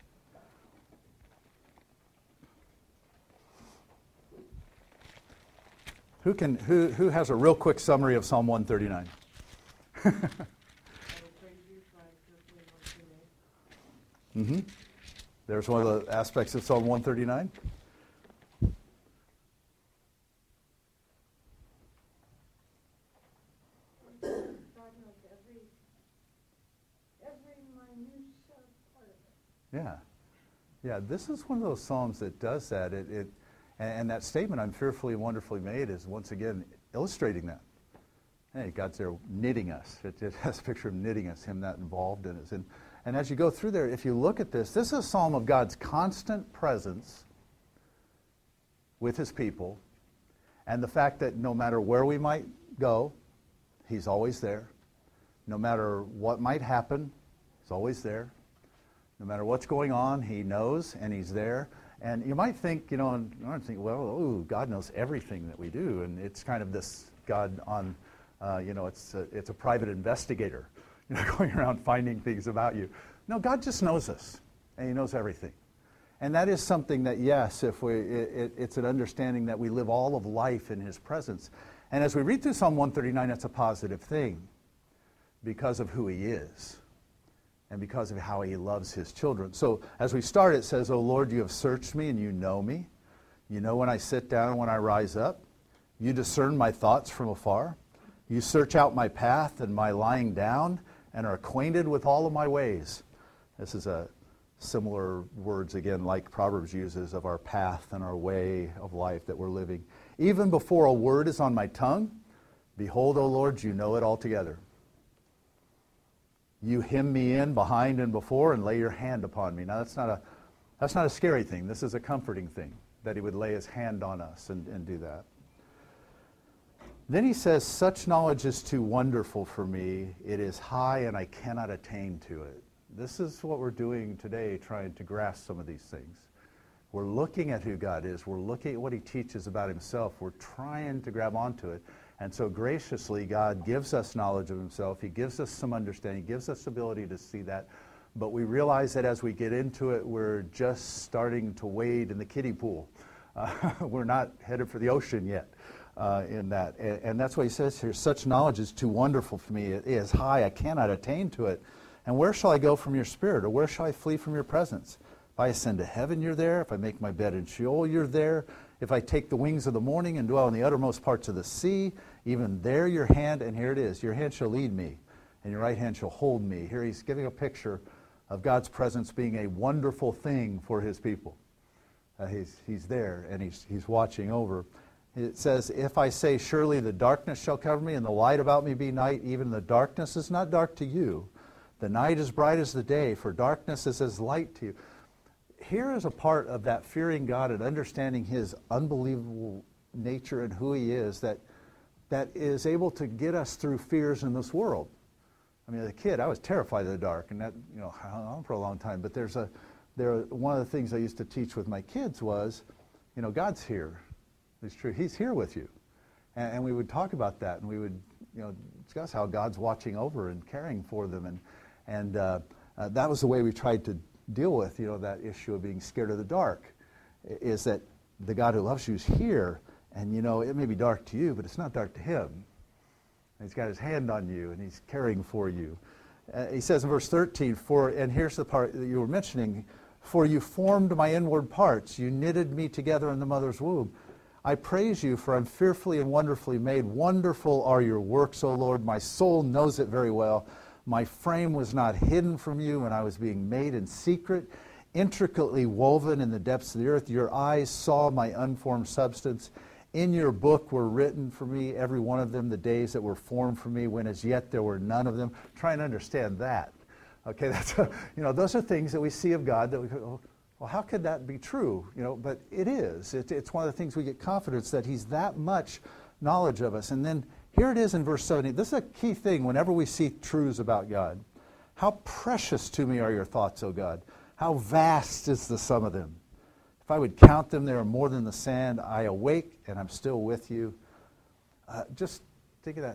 A: Who can who who has a real quick summary of Psalm one thirty-nine? Mm-hmm. There's one of the aspects of Psalm one thirty-nine.
D: God knows every, every minute part of it.
A: Yeah. Yeah, this is one of those Psalms that does that. It, it and, and that statement, I'm fearfully and wonderfully made, is once again illustrating that. Hey, God's there knitting us. It, it has a picture of knitting us, him that involved in us. And, and as you go through there, if you look at this, this is a psalm of God's constant presence with his people, and the fact that no matter where we might go, he's always there. No matter what might happen, he's always there. No matter what's going on, he knows and he's there. And you might think, you know, and you might think, well, ooh, God knows everything that we do, and it's kind of this God on, uh, you know, it's a, it's a private investigator, you know, going around finding things about you. No, God just knows us, and he knows everything. And that is something that, yes, if we, it, it's an understanding that we live all of life in his presence. And as we read through Psalm one thirty-nine, that's a positive thing because of who he is and because of how he loves his children. So as we start, it says, "O Lord, you have searched me and you know me. You know when I sit down and when I rise up. You discern my thoughts from afar. You search out my path and my lying down and are acquainted with all of my ways." This is a similar words, again, like Proverbs uses, of our path and our way of life that we're living. "Even before a word is on my tongue, behold, O Lord, you know it altogether. You hem me in behind and before and lay your hand upon me." Now, that's not a, that's not a scary thing. This is a comforting thing, that he would lay his hand on us and, and do that. Then he says, "Such knowledge is too wonderful for me. It is high and I cannot attain to it." This is what we're doing today, trying to grasp some of these things. We're looking at who God is. We're looking at what he teaches about himself. We're trying to grab onto it. And so graciously, God gives us knowledge of himself. He gives us some understanding. He gives us the ability to see that. But we realize that as we get into it, we're just starting to wade in the kiddie pool. Uh, we're not headed for the ocean yet uh, in that. And, and that's what he says here. "Such knowledge is too wonderful for me. It is high. I cannot attain to it. And where shall I go from your spirit? Or where shall I flee from your presence? If I ascend to heaven, you're there. If I make my bed in Sheol, you're there. If I take the wings of the morning and dwell in the uttermost parts of the sea, even there your hand," and here it is, "your hand shall lead me, and your right hand shall hold me." Here he's giving a picture of God's presence being a wonderful thing for his people. Uh, he's, he's there, and he's, he's watching over. It says, if I say, surely the darkness shall cover me and the light about me be night, even the darkness is not dark to you. The night is bright as the day, for darkness is as light to you. Here is a part of that fearing God and understanding his unbelievable nature and who he is that that is able to get us through fears in this world. I mean, as a kid, I was terrified of the dark, and that, you know, hung on for a long time. But there's a, there, one of the things I used to teach with my kids was, you know, God's here. It's true. He's here with you. And, and we would talk about that, and we would, you know, discuss how God's watching over and caring for them. And, and uh, uh, that was the way we tried to deal with, you know, that issue of being scared of the dark, is that the God who loves you is here. And, you know, it may be dark to you, but it's not dark to him. And he's got his hand on you, and he's caring for you. Uh, he says in verse thirteen, "For," and here's the part that you were mentioning, "For you formed my inward parts. You knitted me together in the mother's womb. I praise you, for I'm fearfully and wonderfully made. Wonderful are your works, O Lord. My soul knows it very well. My frame was not hidden from you when I was being made in secret, intricately woven in the depths of the earth. Your eyes saw my unformed substance. In your book were written for me, every one of them, the days that were formed for me, when as yet there were none of them." Try and understand that. Okay, that's a, you know, those are things that we see of God that we go, well, how could that be true? You know, but it is. It, it's one of the things we get confidence that he's that much knowledge of us. And then here it is in verse seventeen. This is a key thing whenever we see truths about God. "How precious to me are your thoughts, O God. How vast is the sum of them. If I would count them, they are more than the sand. I awake, and I'm still with you." Uh, just think of that.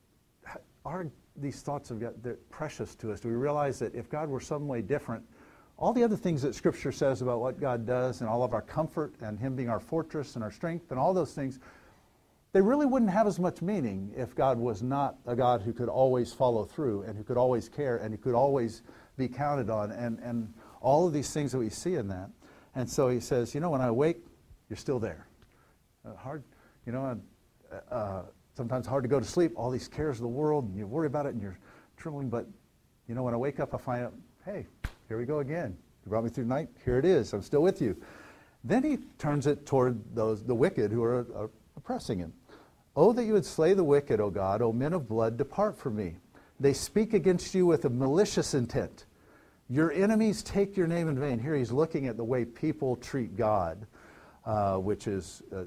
A: Are these thoughts of God, they're precious to us? Do we realize that if God were some way different, all the other things that Scripture says about what God does and all of our comfort and him being our fortress and our strength and all those things, they really wouldn't have as much meaning if God was not a God who could always follow through and who could always care and who could always be counted on, and, and all of these things that we see in that. And so he says, you know, when I wake, you're still there. Uh, hard, you know, uh, uh, sometimes hard to go to sleep, all these cares of the world, and you worry about it and you're trembling, but, you know, when I wake up, I find out, hey, here we go again. You brought me through the night, here it is, I'm still with you. Then he turns it toward those, the wicked who are, are oppressing him. "Oh, that you would slay the wicked, O God, O men of blood, depart from me. They speak against you with a malicious intent. Your enemies take your name in vain." Here he's looking at the way people treat God, uh, which is uh,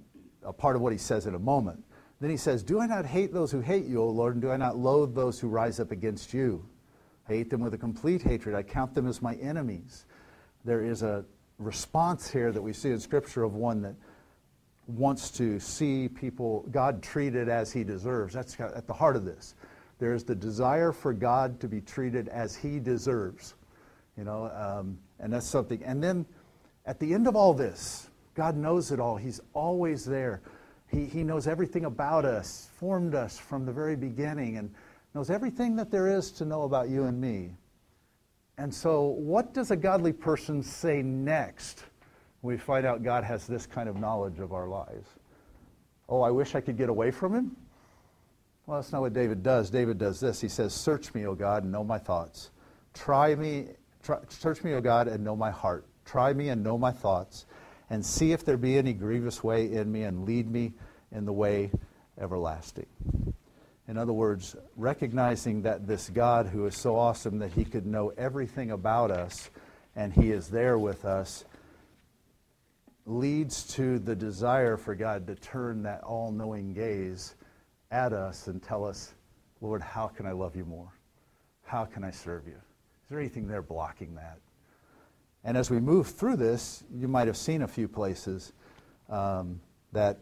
A: a part of what he says in a moment. Then he says, "Do I not hate those who hate you, O Lord, and do I not loathe those who rise up against you? I hate them with a complete hatred. I count them as my enemies." There is a response here that we see in Scripture of one that wants to see people, God treated as he deserves. That's at the heart of this. There is the desire for God to be treated as he deserves. You know, um, and that's something. And then at the end of all this, God knows it all. He's always there. He, he knows everything about us, formed us from the very beginning, and knows everything that there is to know about you and me. And so what does a godly person say next when we find out God has this kind of knowledge of our lives? Oh, I wish I could get away from him? Well, that's not what David does. David does this. He says, "Search me, O God, and know my thoughts. Try me, try, search me, O God, and know my heart. Try me and know my thoughts, and see if there be any grievous way in me, and lead me in the way everlasting." In other words, recognizing that this God who is so awesome that he could know everything about us, and he is there with us, leads to the desire for God to turn that all-knowing gaze at us and tell us, "Lord, how can I love you more? How can I serve you?" Is there anything there blocking that? And as we move through this, you might have seen a few places um, that,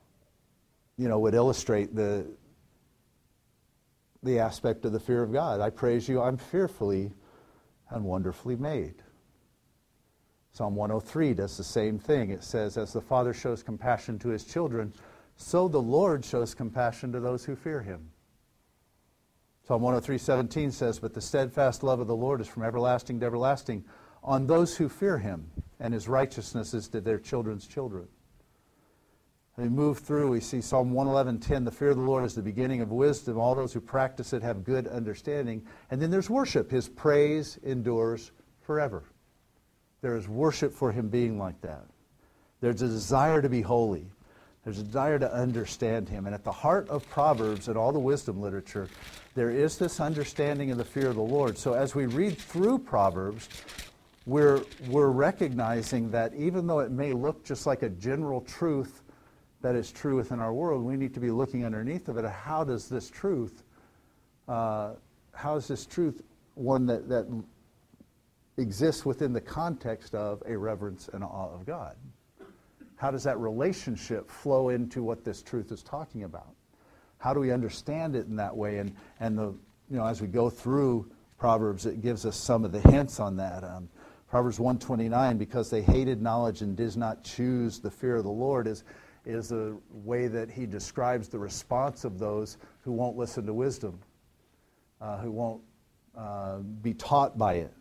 A: you know, would illustrate the the aspect of the fear of God. I praise you, I'm fearfully and wonderfully made. Psalm one oh three does the same thing. It says, "As the Father shows compassion to his children, so the Lord shows compassion to those who fear him." Psalm one oh three seventeen says, "But the steadfast love of the Lord is from everlasting to everlasting on those who fear him, and his righteousness is to their children's children." And we move through, we see Psalm one eleven ten, "The fear of the Lord is the beginning of wisdom. All those who practice it have good understanding." And then there's worship. His praise endures forever. There is worship for him being like that. There's a desire to be holy. There's a desire to understand him. And at the heart of Proverbs and all the wisdom literature, there is this understanding of the fear of the Lord. So as we read through Proverbs, we're, we're recognizing that even though it may look just like a general truth that is true within our world, we need to be looking underneath of it. How does this truth, uh, how is this truth one that, that exists within the context of a reverence and awe of God? How does that relationship flow into what this truth is talking about? How do we understand it in that way? And and the you know as we go through Proverbs, it gives us some of the hints on that. Um, Proverbs one twenty-nine, because they hated knowledge and did not choose the fear of the Lord, is is a way that he describes the response of those who won't listen to wisdom, uh, who won't uh, be taught by it.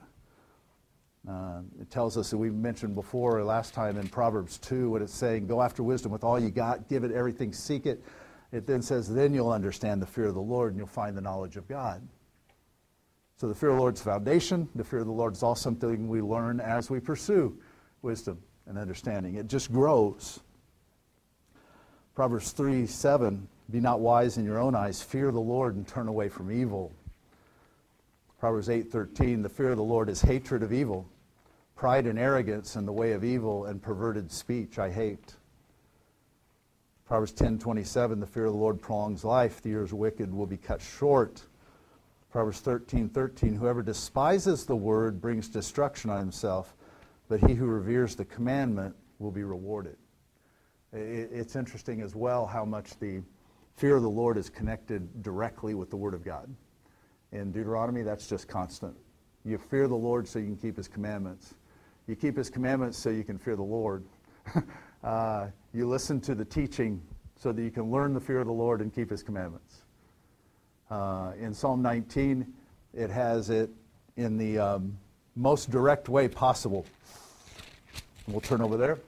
A: Uh, it tells us that we mentioned before last time in Proverbs two when it's saying, go after wisdom with all you got, give it everything, seek it. It then says, then you'll understand the fear of the Lord and you'll find the knowledge of God. So the fear of the Lord's foundation. The fear of the Lord is also something we learn as we pursue wisdom and understanding. It just grows. Proverbs three seven, be not wise in your own eyes, fear the Lord and turn away from evil. Proverbs eight thirteen, the fear of the Lord is hatred of evil. Pride and arrogance and the way of evil and perverted speech I hate. Proverbs ten twenty-seven, the fear of the Lord prolongs life. The years wicked will be cut short. Proverbs thirteen thirteen, whoever despises the word brings destruction on himself, but he who reveres the commandment will be rewarded. It's interesting as well how much the fear of the Lord is connected directly with the Word of God. In Deuteronomy, that's just constant. You fear the Lord so you can keep his commandments. You keep his commandments so you can fear the Lord. uh, you listen to the teaching so that you can learn the fear of the Lord and keep his commandments. Uh, in Psalm nineteen, it has it in the um, most direct way possible. We'll turn over there.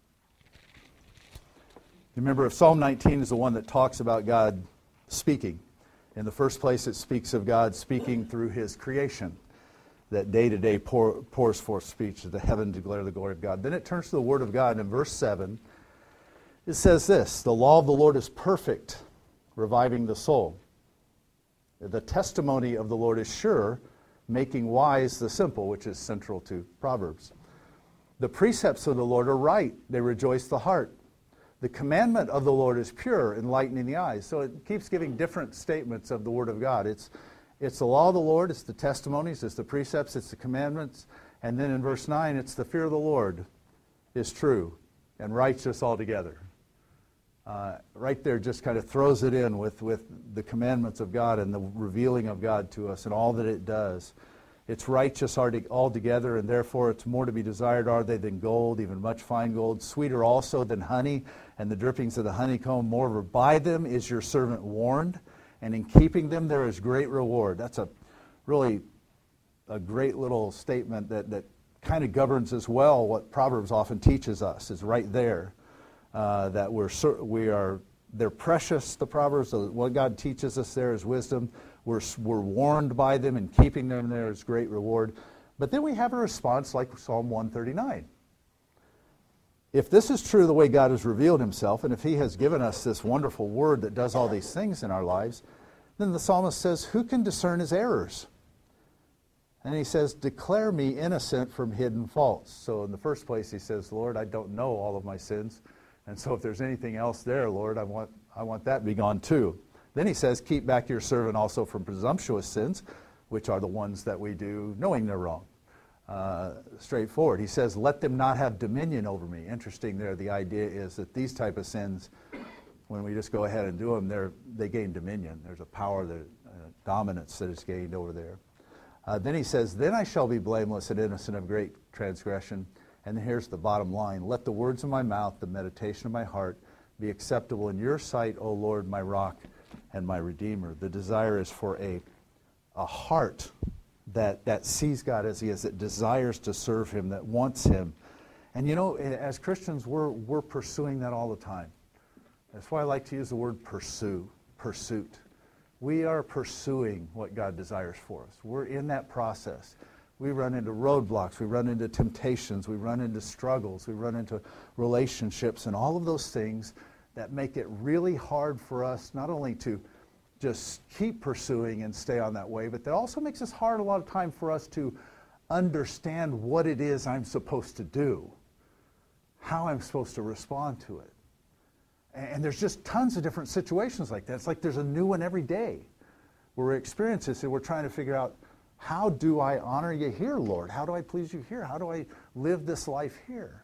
A: Remember, if Psalm nineteen is the one that talks about God speaking. In the first place, it speaks of God speaking through his creation, that day to day pour, pours forth speech, that the heaven declare the glory of God. Then it turns to the Word of God. In verse seven, it says this, the law of the Lord is perfect, reviving the soul. The testimony of the Lord is sure, making wise the simple, which is central to Proverbs. The precepts of the Lord are right, they rejoice the heart. The commandment of the Lord is pure, enlightening the eyes. So it keeps giving different statements of the Word of God. It's it's the law of the Lord, it's the testimonies, it's the precepts, it's the commandments. And then in verse nine, it's the fear of the Lord is true and righteous altogether. Uh, right there just kind of throws it in with, with the commandments of God and the revealing of God to us and all that it does. It's righteous altogether, and therefore it's more to be desired are they than gold, even much fine gold, sweeter also than honey, and the drippings of the honeycomb. Moreover, by them is your servant warned, and in keeping them there is great reward. That's a really a great little statement that, that kind of governs as well what Proverbs often teaches us, is right there. Uh, that we're we are they're precious, the Proverbs. So what God teaches us there is wisdom. We're we're warned by them, and keeping them there is great reward. But then we have a response like Psalm one thirty-nine. If this is true, the way God has revealed himself, and if he has given us this wonderful word that does all these things in our lives, then the psalmist says, who can discern his errors? And he says, declare me innocent from hidden faults. So in the first place, he says, Lord, I don't know all of my sins. And so if there's anything else there, Lord, I want I want that to be gone too. Then he says, keep back your servant also from presumptuous sins, which are the ones that we do knowing they're wrong. Uh, straightforward. He says, let them not have dominion over me. Interesting there, the idea is that these type of sins, when we just go ahead and do them, they're, they gain dominion. There's a power, that, uh, dominance that is gained over there. Uh, then he says, then I shall be blameless and innocent of great transgression. And here's the bottom line. Let the words of my mouth, the meditation of my heart, be acceptable in your sight, O Lord, my rock and my redeemer. The desire is for a, a heart that, that sees God as he is, that desires to serve him, that wants him. And you know, as Christians, we're, we're pursuing that all the time. That's why I like to use the word pursue, pursuit. We are pursuing what God desires for us. We're in that process. We run into roadblocks, we run into temptations, we run into struggles, we run into relationships, and all of those things that make it really hard for us not only to just keep pursuing and stay on that way, but that also makes it hard a lot of time for us to understand what it is I'm supposed to do, how I'm supposed to respond to it. And there's just tons of different situations like that. It's like there's a new one every day where we experience this and we're trying to figure out, how do I honor you here, Lord? How do I please you here? How do I live this life here?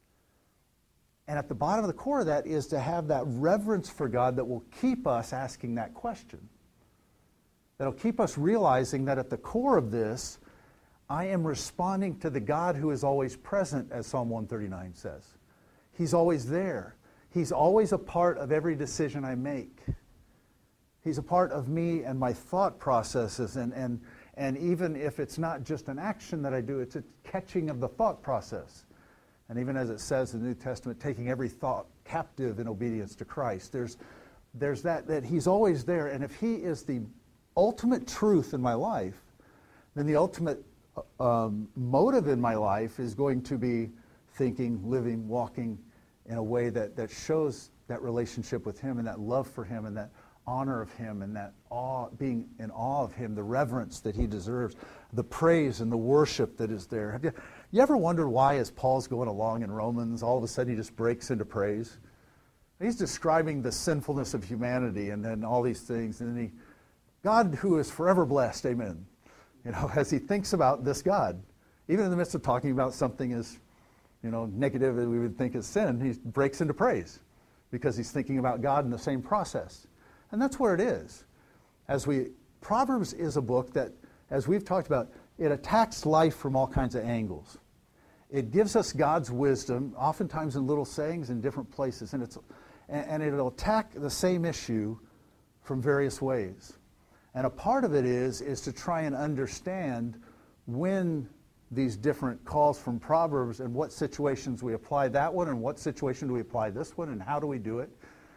A: And at the bottom of the core of that is to have that reverence for God that will keep us asking that question. That'll keep us realizing that at the core of this, I am responding to the God who is always present, as Psalm one thirty-nine says. He's always there. He's always a part of every decision I make. He's a part of me and my thought processes, and, and, and even if it's not just an action that I do, it's a catching of the thought process. And even as it says in the New Testament, taking every thought captive in obedience to Christ. There's, there's that, that he's always there, and if he is the ultimate truth in my life, then the ultimate um, motive in my life is going to be thinking, living, walking in a way that, that shows that relationship with him and that love for him and that honor of him and that awe, being in awe of him, the reverence that he deserves, the praise and the worship that is there. Have you, you ever wondered why, as Paul's going along in Romans, all of a sudden he just breaks into praise? He's describing the sinfulness of humanity and then all these things, and then he, God who is forever blessed, amen. You know, as he thinks about this God, even in the midst of talking about something as, you know, negative that we would think is sin, he breaks into praise because he's thinking about God in the same process. And that's where it is. As we, Proverbs is a book that, as we've talked about, it attacks life from all kinds of angles. It gives us God's wisdom, oftentimes in little sayings in different places, and it's and, and it'll attack the same issue from various ways. And a part of it is is to try and understand when these different calls from Proverbs and what situations we apply that one and what situation do we apply this one and how do we do it.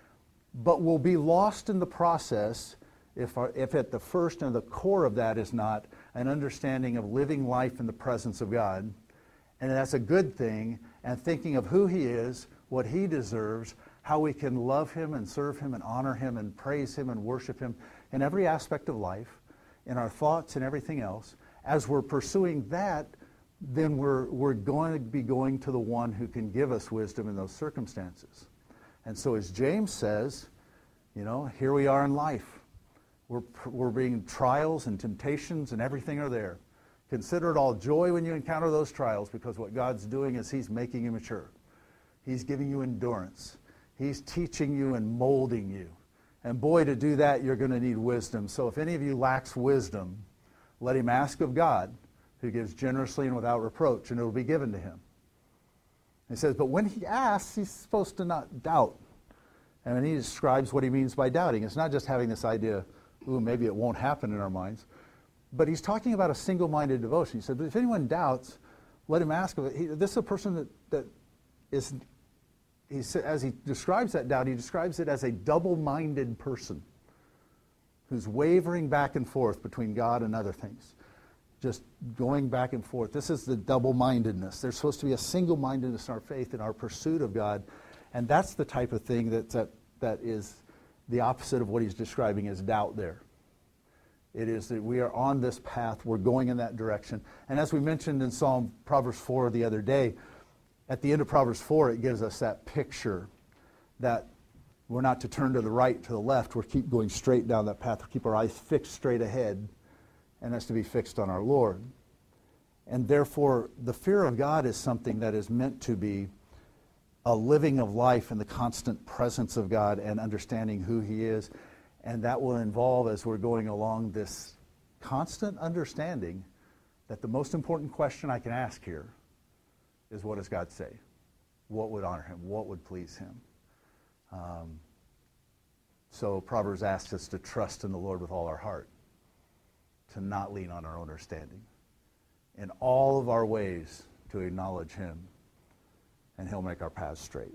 A: But we'll be lost in the process if, our, if at the first and the core of that is not an understanding of living life in the presence of God. And that's a good thing, and thinking of who he is, what he deserves, how we can love him and serve him and honor him and praise him and worship him in every aspect of life, in our thoughts and everything else. As we're pursuing that, then we're, we're going to be going to the one who can give us wisdom in those circumstances. And so as James says, you know, here we are in life. We're, we're being trials and temptations and everything are there. Consider it all joy when you encounter those trials, because what God's doing is he's making you mature. He's giving you endurance. He's teaching you and molding you. And boy, to do that, you're going to need wisdom. So if any of you lacks wisdom, let him ask of God, who gives generously and without reproach, and it will be given to him. He says, but when he asks, he's supposed to not doubt. And then he describes what he means by doubting. It's not just having this idea, ooh, maybe it won't happen in our minds. But he's talking about a single-minded devotion. He said, but if anyone doubts, let him ask of it. He, this is a person that, that is, he, as he describes that doubt, he describes it as a double-minded person who's wavering back and forth between God and other things. Just going back and forth. This is the double-mindedness. There's supposed to be a single-mindedness in our faith, in our pursuit of God. And that's the type of thing that, that, that is the opposite of what he's describing as doubt there. It is that we are on this path. We're going in that direction. And as we mentioned in Psalm Proverbs four the other day, at the end of Proverbs four, it gives us that picture that we're not to turn to the right, to the left. We're keep going straight down that path. We keep our eyes fixed straight ahead. And that's to be fixed on our Lord. And therefore, the fear of God is something that is meant to be a living of life in the constant presence of God and understanding who he is. And that will involve, as we're going along, this constant understanding that the most important question I can ask here is, what does God say? What would honor him? What would please him? Um, so Proverbs asks us to trust in the Lord with all our heart, to not lean on our own understanding. In all of our ways, to acknowledge him, and he'll make our paths straight.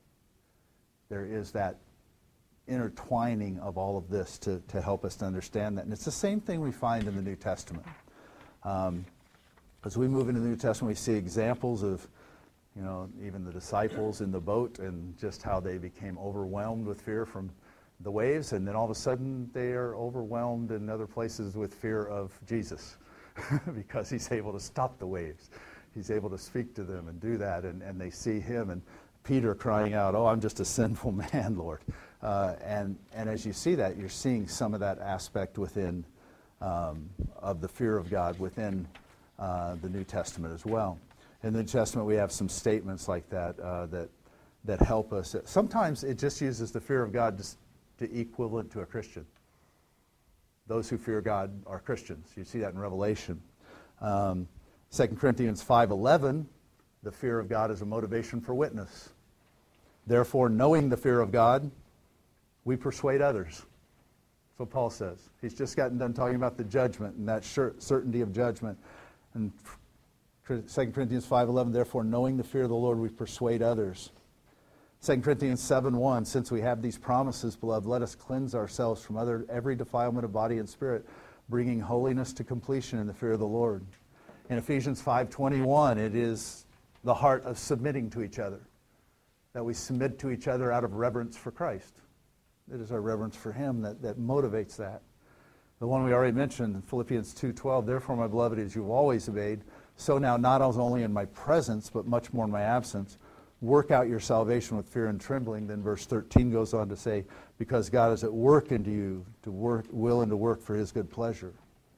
A: There is that intertwining of all of this to, to help us to understand that. And it's the same thing we find in the New Testament. Um, as we move into the New Testament, we see examples of, You know, even the disciples in the boat, and just how they became overwhelmed with fear from the waves, and then all of a sudden they are overwhelmed in other places with fear of Jesus because he's able to stop the waves. He's able to speak to them and do that, and, and they see him, and Peter crying out, "Oh, I'm just a sinful man, Lord." Uh, and, and as you see that, you're seeing some of that aspect within um, of the fear of God within uh, the New Testament as well. In the New Testament, we have some statements like that uh, that that help us. Sometimes it just uses the fear of God to, to equivalent to a Christian. Those who fear God are Christians. You see that in Revelation. Um, Second Corinthians five eleven, the fear of God is a motivation for witness. Therefore, knowing the fear of God, we persuade others. That's what Paul says. He's just gotten done talking about the judgment and that certainty of judgment. And Second Corinthians five eleven, therefore, knowing the fear of the Lord, we persuade others. Second Corinthians seven one, since we have these promises, beloved, let us cleanse ourselves from other every defilement of body and spirit, bringing holiness to completion in the fear of the Lord. In Ephesians five twenty-one, it is the heart of submitting to each other, that we submit to each other out of reverence for Christ. It is our reverence for him that, that motivates that. The one we already mentioned, in Philippians two twelve, therefore, my beloved, as you've always obeyed, so now, not only in my presence, but much more in my absence, work out your salvation with fear and trembling. Then verse thirteen goes on to say, because God is at work into you, to work, will and to work for his good pleasure.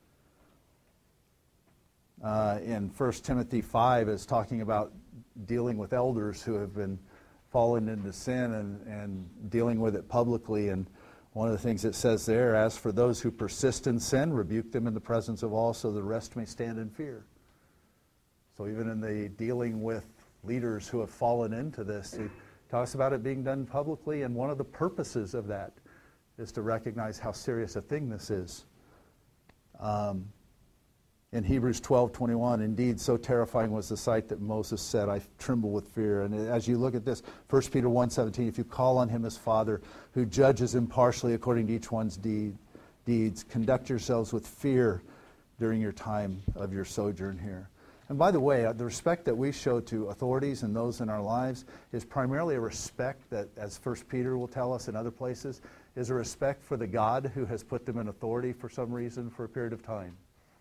A: Uh, in First Timothy five, is talking about dealing with elders who have been fallen into sin and, and dealing with it publicly. And one of the things it says there, as for those who persist in sin, rebuke them in the presence of all, so the rest may stand in fear. So even in the dealing with leaders who have fallen into this, he talks about it being done publicly, and one of the purposes of that is to recognize how serious a thing this is. Um, in Hebrews twelve twenty-one, indeed, so terrifying was the sight that Moses said, I tremble with fear. And as you look at this, First Peter one seventeen, if you call on him as Father, who judges impartially according to each one's deed, deeds, conduct yourselves with fear during your time of your sojourn here. And by the way, the respect that we show to authorities and those in our lives is primarily a respect that, as First Peter will tell us in other places, is a respect for the God who has put them in authority for some reason for a period of time.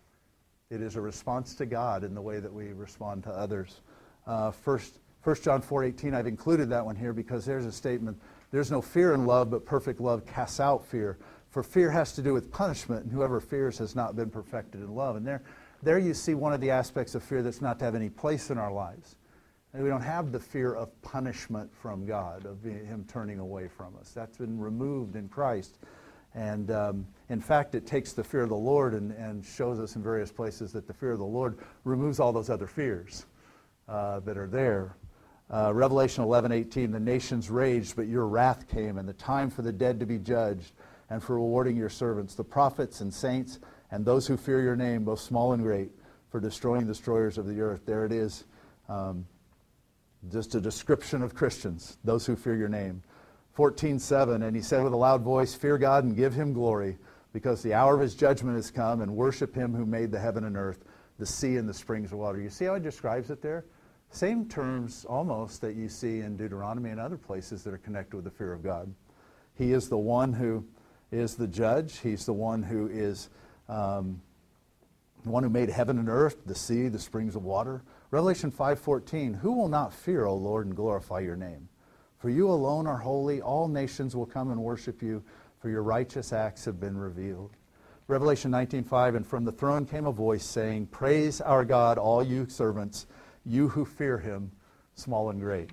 A: It is a response to God in the way that we respond to others. Uh, first, First John four eighteen, I've included that one here because there's a statement, there's no fear in love, but perfect love casts out fear. For fear has to do with punishment, and whoever fears has not been perfected in love. And there, there you see one of the aspects of fear that's not to have any place in our lives. And we don't have the fear of punishment from God, of him turning away from us. That's been removed in Christ. And um, in fact, it takes the fear of the Lord and, and shows us in various places that the fear of the Lord removes all those other fears uh, that are there. Uh, Revelation eleven eighteen, the nations raged, but your wrath came, and the time for the dead to be judged, and for rewarding your servants, the prophets and saints, and those who fear your name, both small and great, for destroying the destroyers of the earth. There it is. Um, just a description of Christians, those who fear your name. fourteen seven, and he said with a loud voice, fear God and give him glory, because the hour of his judgment has come, and worship him who made the heaven and earth, the sea and the springs of water. You see how he describes it there? Same terms almost that you see in Deuteronomy and other places that are connected with the fear of God. He is the one who is the judge. He's the one who is um, the one who made heaven and earth, the sea, the springs of water. Revelation five fourteen, who will not fear, O Lord, and glorify your name? For you alone are holy. All nations will come and worship you, for your righteous acts have been revealed. Revelation nineteen five, and from the throne came a voice saying, praise our God, all you servants, you who fear him, small and great.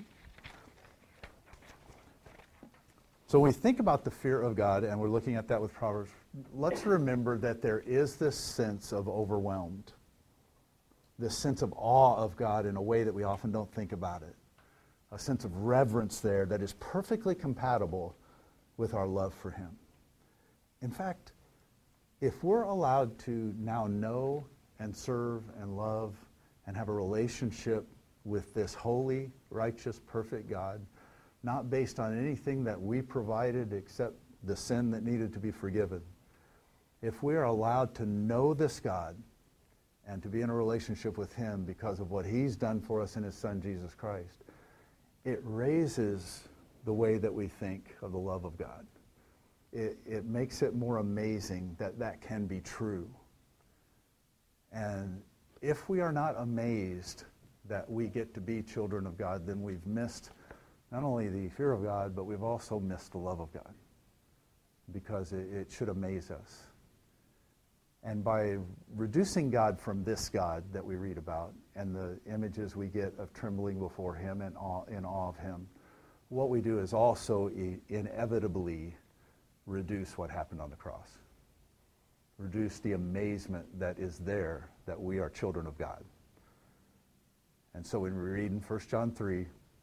A: So when we think about the fear of God, and we're looking at that with Proverbs, let's remember that there is this sense of overwhelmed, this sense of awe of God in a way that we often don't think about it. A sense of reverence there that is perfectly compatible with our love for him. In fact, if we're allowed to now know and serve and love and have a relationship with this holy, righteous, perfect God, not based on anything that we provided except the sin that needed to be forgiven, if we are allowed to know this God and to be in a relationship with him because of what he's done for us in his son, Jesus Christ, it raises the way that we think of the love of God. It, it makes it more amazing that that can be true. And if we are not amazed that we get to be children of God, then we've missed not only the fear of God, but we've also missed the love of God, because it, it should amaze us. And by reducing God from this God that we read about and the images we get of trembling before him and awe, in awe of him, what we do is also e- inevitably reduce what happened on the cross. Reduce the amazement that is there that we are children of God. And so when we read in First John three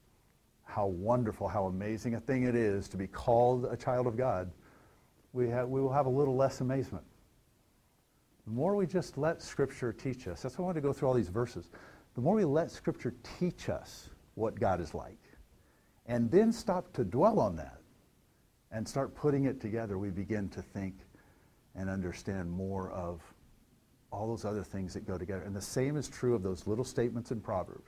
A: how wonderful, how amazing a thing it is to be called a child of God, we have, we will have a little less amazement. The more we just let Scripture teach us, that's why I wanted to go through all these verses, the more we let Scripture teach us what God is like, and then stop to dwell on that and start putting it together, we begin to think and understand more of all those other things that go together. And the same is true of those little statements in Proverbs.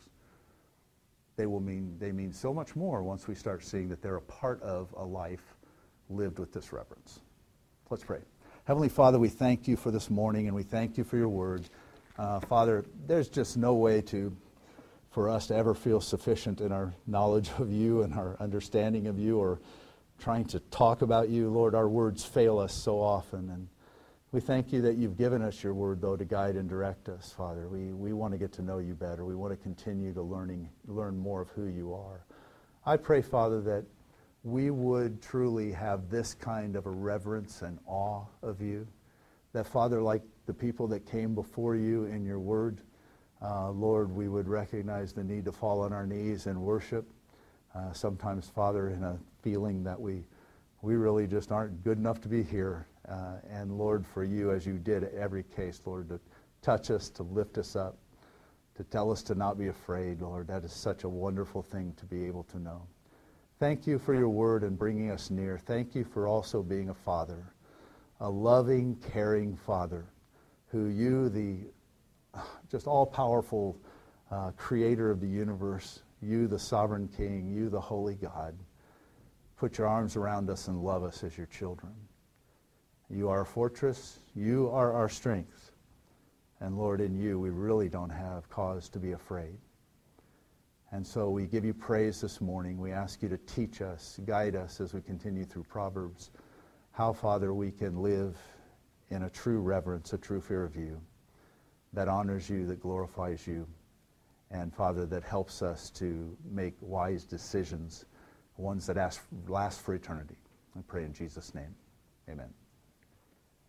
A: They will mean they mean so much more once we start seeing that they're a part of a life lived with this reverence. Let's pray. Heavenly Father, we thank you for this morning, and we thank you for your word. Uh, Father, there's just no way to for us to ever feel sufficient in our knowledge of you and our understanding of you, or trying to talk about you. Lord, our words fail us so often, and we thank you that you've given us your word, though, to guide and direct us, Father. We we want to get to know you better. We want to continue to learning learn more of who you are. I pray, Father, that we would truly have this kind of a reverence and awe of you, that, Father, like the people that came before you in your word, uh, Lord, we would recognize the need to fall on our knees and worship. Uh, sometimes, Father, in a feeling that we we really just aren't good enough to be here. Uh, and Lord, for you, as you did every case, Lord, to touch us, to lift us up, to tell us to not be afraid, Lord. That is such a wonderful thing to be able to know. Thank you for your word and bringing us near. Thank you for also being a father, a loving, caring father, who you, the just all-powerful uh, creator of the universe, you, the sovereign king, you, the holy God, put your arms around us and love us as your children. You are a fortress. You are our strength. And Lord, in you, we really don't have cause to be afraid. And so we give you praise this morning. We ask you to teach us, guide us as we continue through Proverbs, how, Father, we can live in a true reverence, a true fear of you, that honors you, that glorifies you, and, Father, that helps us to make wise decisions, ones that last for eternity. I pray in Jesus' name. Amen.